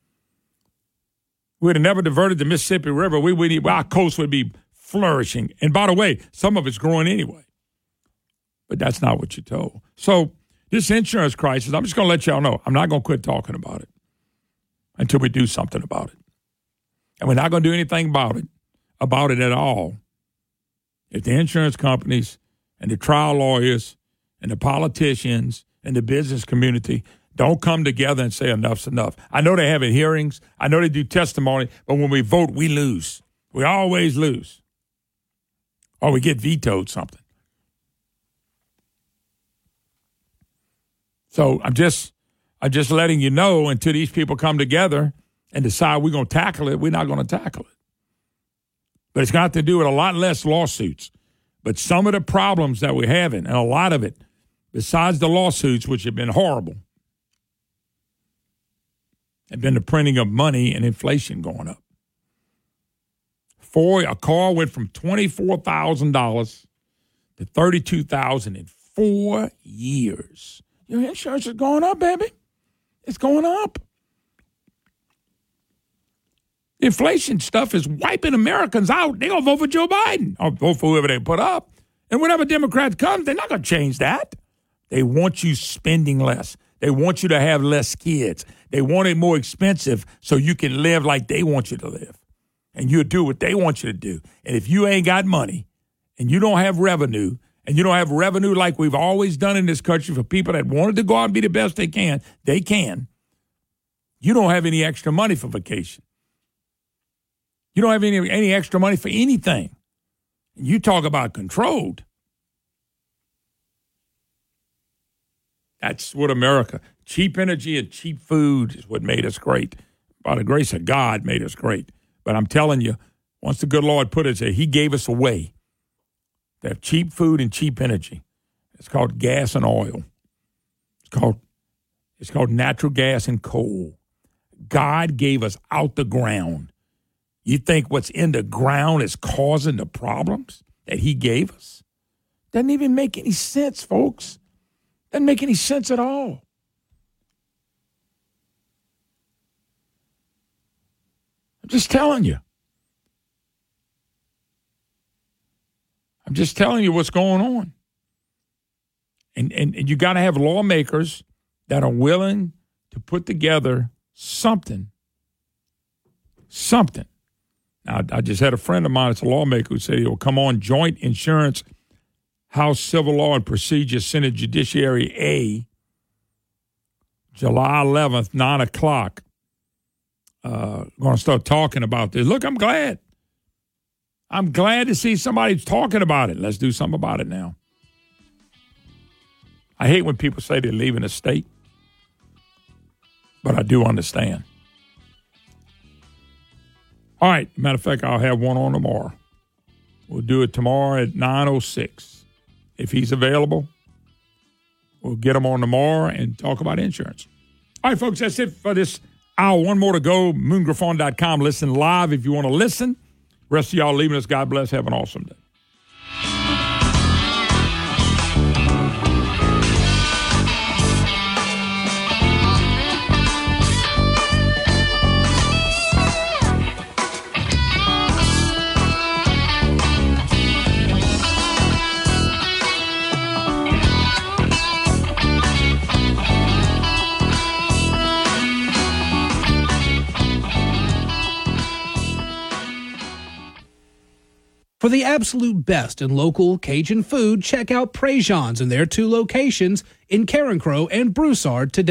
Q: We'd have never diverted the Mississippi River. We would, our coast would be flourishing. And by the way, some of it's growing anyway. But that's not what you're told. So this insurance crisis, I'm just going to let y'all know, I'm not going to quit talking about it until we do something about it. And we're not going to do anything about it, about it at all, if the insurance companies and the trial lawyers and the politicians and the business community don't come together and say enough's enough. I know they have hearings. I know they do testimony. But when we vote, we lose. We always lose. Or we get vetoed something. So I'm just, I'm just letting you know until these people come together and decide we're going to tackle it, we're not going to tackle it. But it's got to do with a lot less lawsuits. But some of the problems that we're having, and a lot of it, besides the lawsuits, which have been horrible, have been the printing of money and inflation going up. For a car went from twenty-four thousand dollars to thirty-two thousand dollars in four years. Your insurance is going up, baby. It's going up. Inflation stuff is wiping Americans out. They're going to vote for Joe Biden or vote for whoever they put up. And whenever Democrats come, they're not going to change that. They want you spending less. They want you to have less kids. They want it more expensive so you can live like they want you to live. And you'll do what they want you to do. And if you ain't got money and you don't have revenue, and you don't have revenue like we've always done in this country for people that wanted to go out and be the best they can, they can. You don't have any extra money for vacation. You don't have any, any extra money for anything. And you talk about controlled. That's what America, cheap energy and cheap food is what made us great. By the grace of God, made us great. But I'm telling you, once the good Lord put us there, he gave us a way to have cheap food and cheap energy. It's called gas and oil. It's called, it's called natural gas and coal. God gave us out the ground. You think what's in the ground is causing the problems that he gave us? Doesn't even make any sense, folks. Doesn't make any sense at all. I'm just telling you. I'm just telling you what's going on. And, and, and you got to have lawmakers that are willing to put together something. Something. Now, I just had a friend of mine that's a lawmaker who said he'll come on Joint Insurance, House Civil Law and Procedure, Senate Judiciary A, July eleventh, nine o'clock. Uh, going to start talking about this. Look, I'm glad. I'm glad to see somebody talking about it. Let's do something about it now. I hate when people say they're leaving the state, but I do understand. All right. Matter of fact, I'll have one on tomorrow. We'll do it tomorrow at nine oh six. If he's available, we'll get him on tomorrow and talk about insurance. All right, folks, that's it for this hour. One more to go. moon griffon dot com. Listen live if you want to listen. Rest of y'all leaving us. God bless. Have an awesome day.
N: For the absolute best in local Cajun food, check out Prejean's in their two locations in Carencro and Broussard today.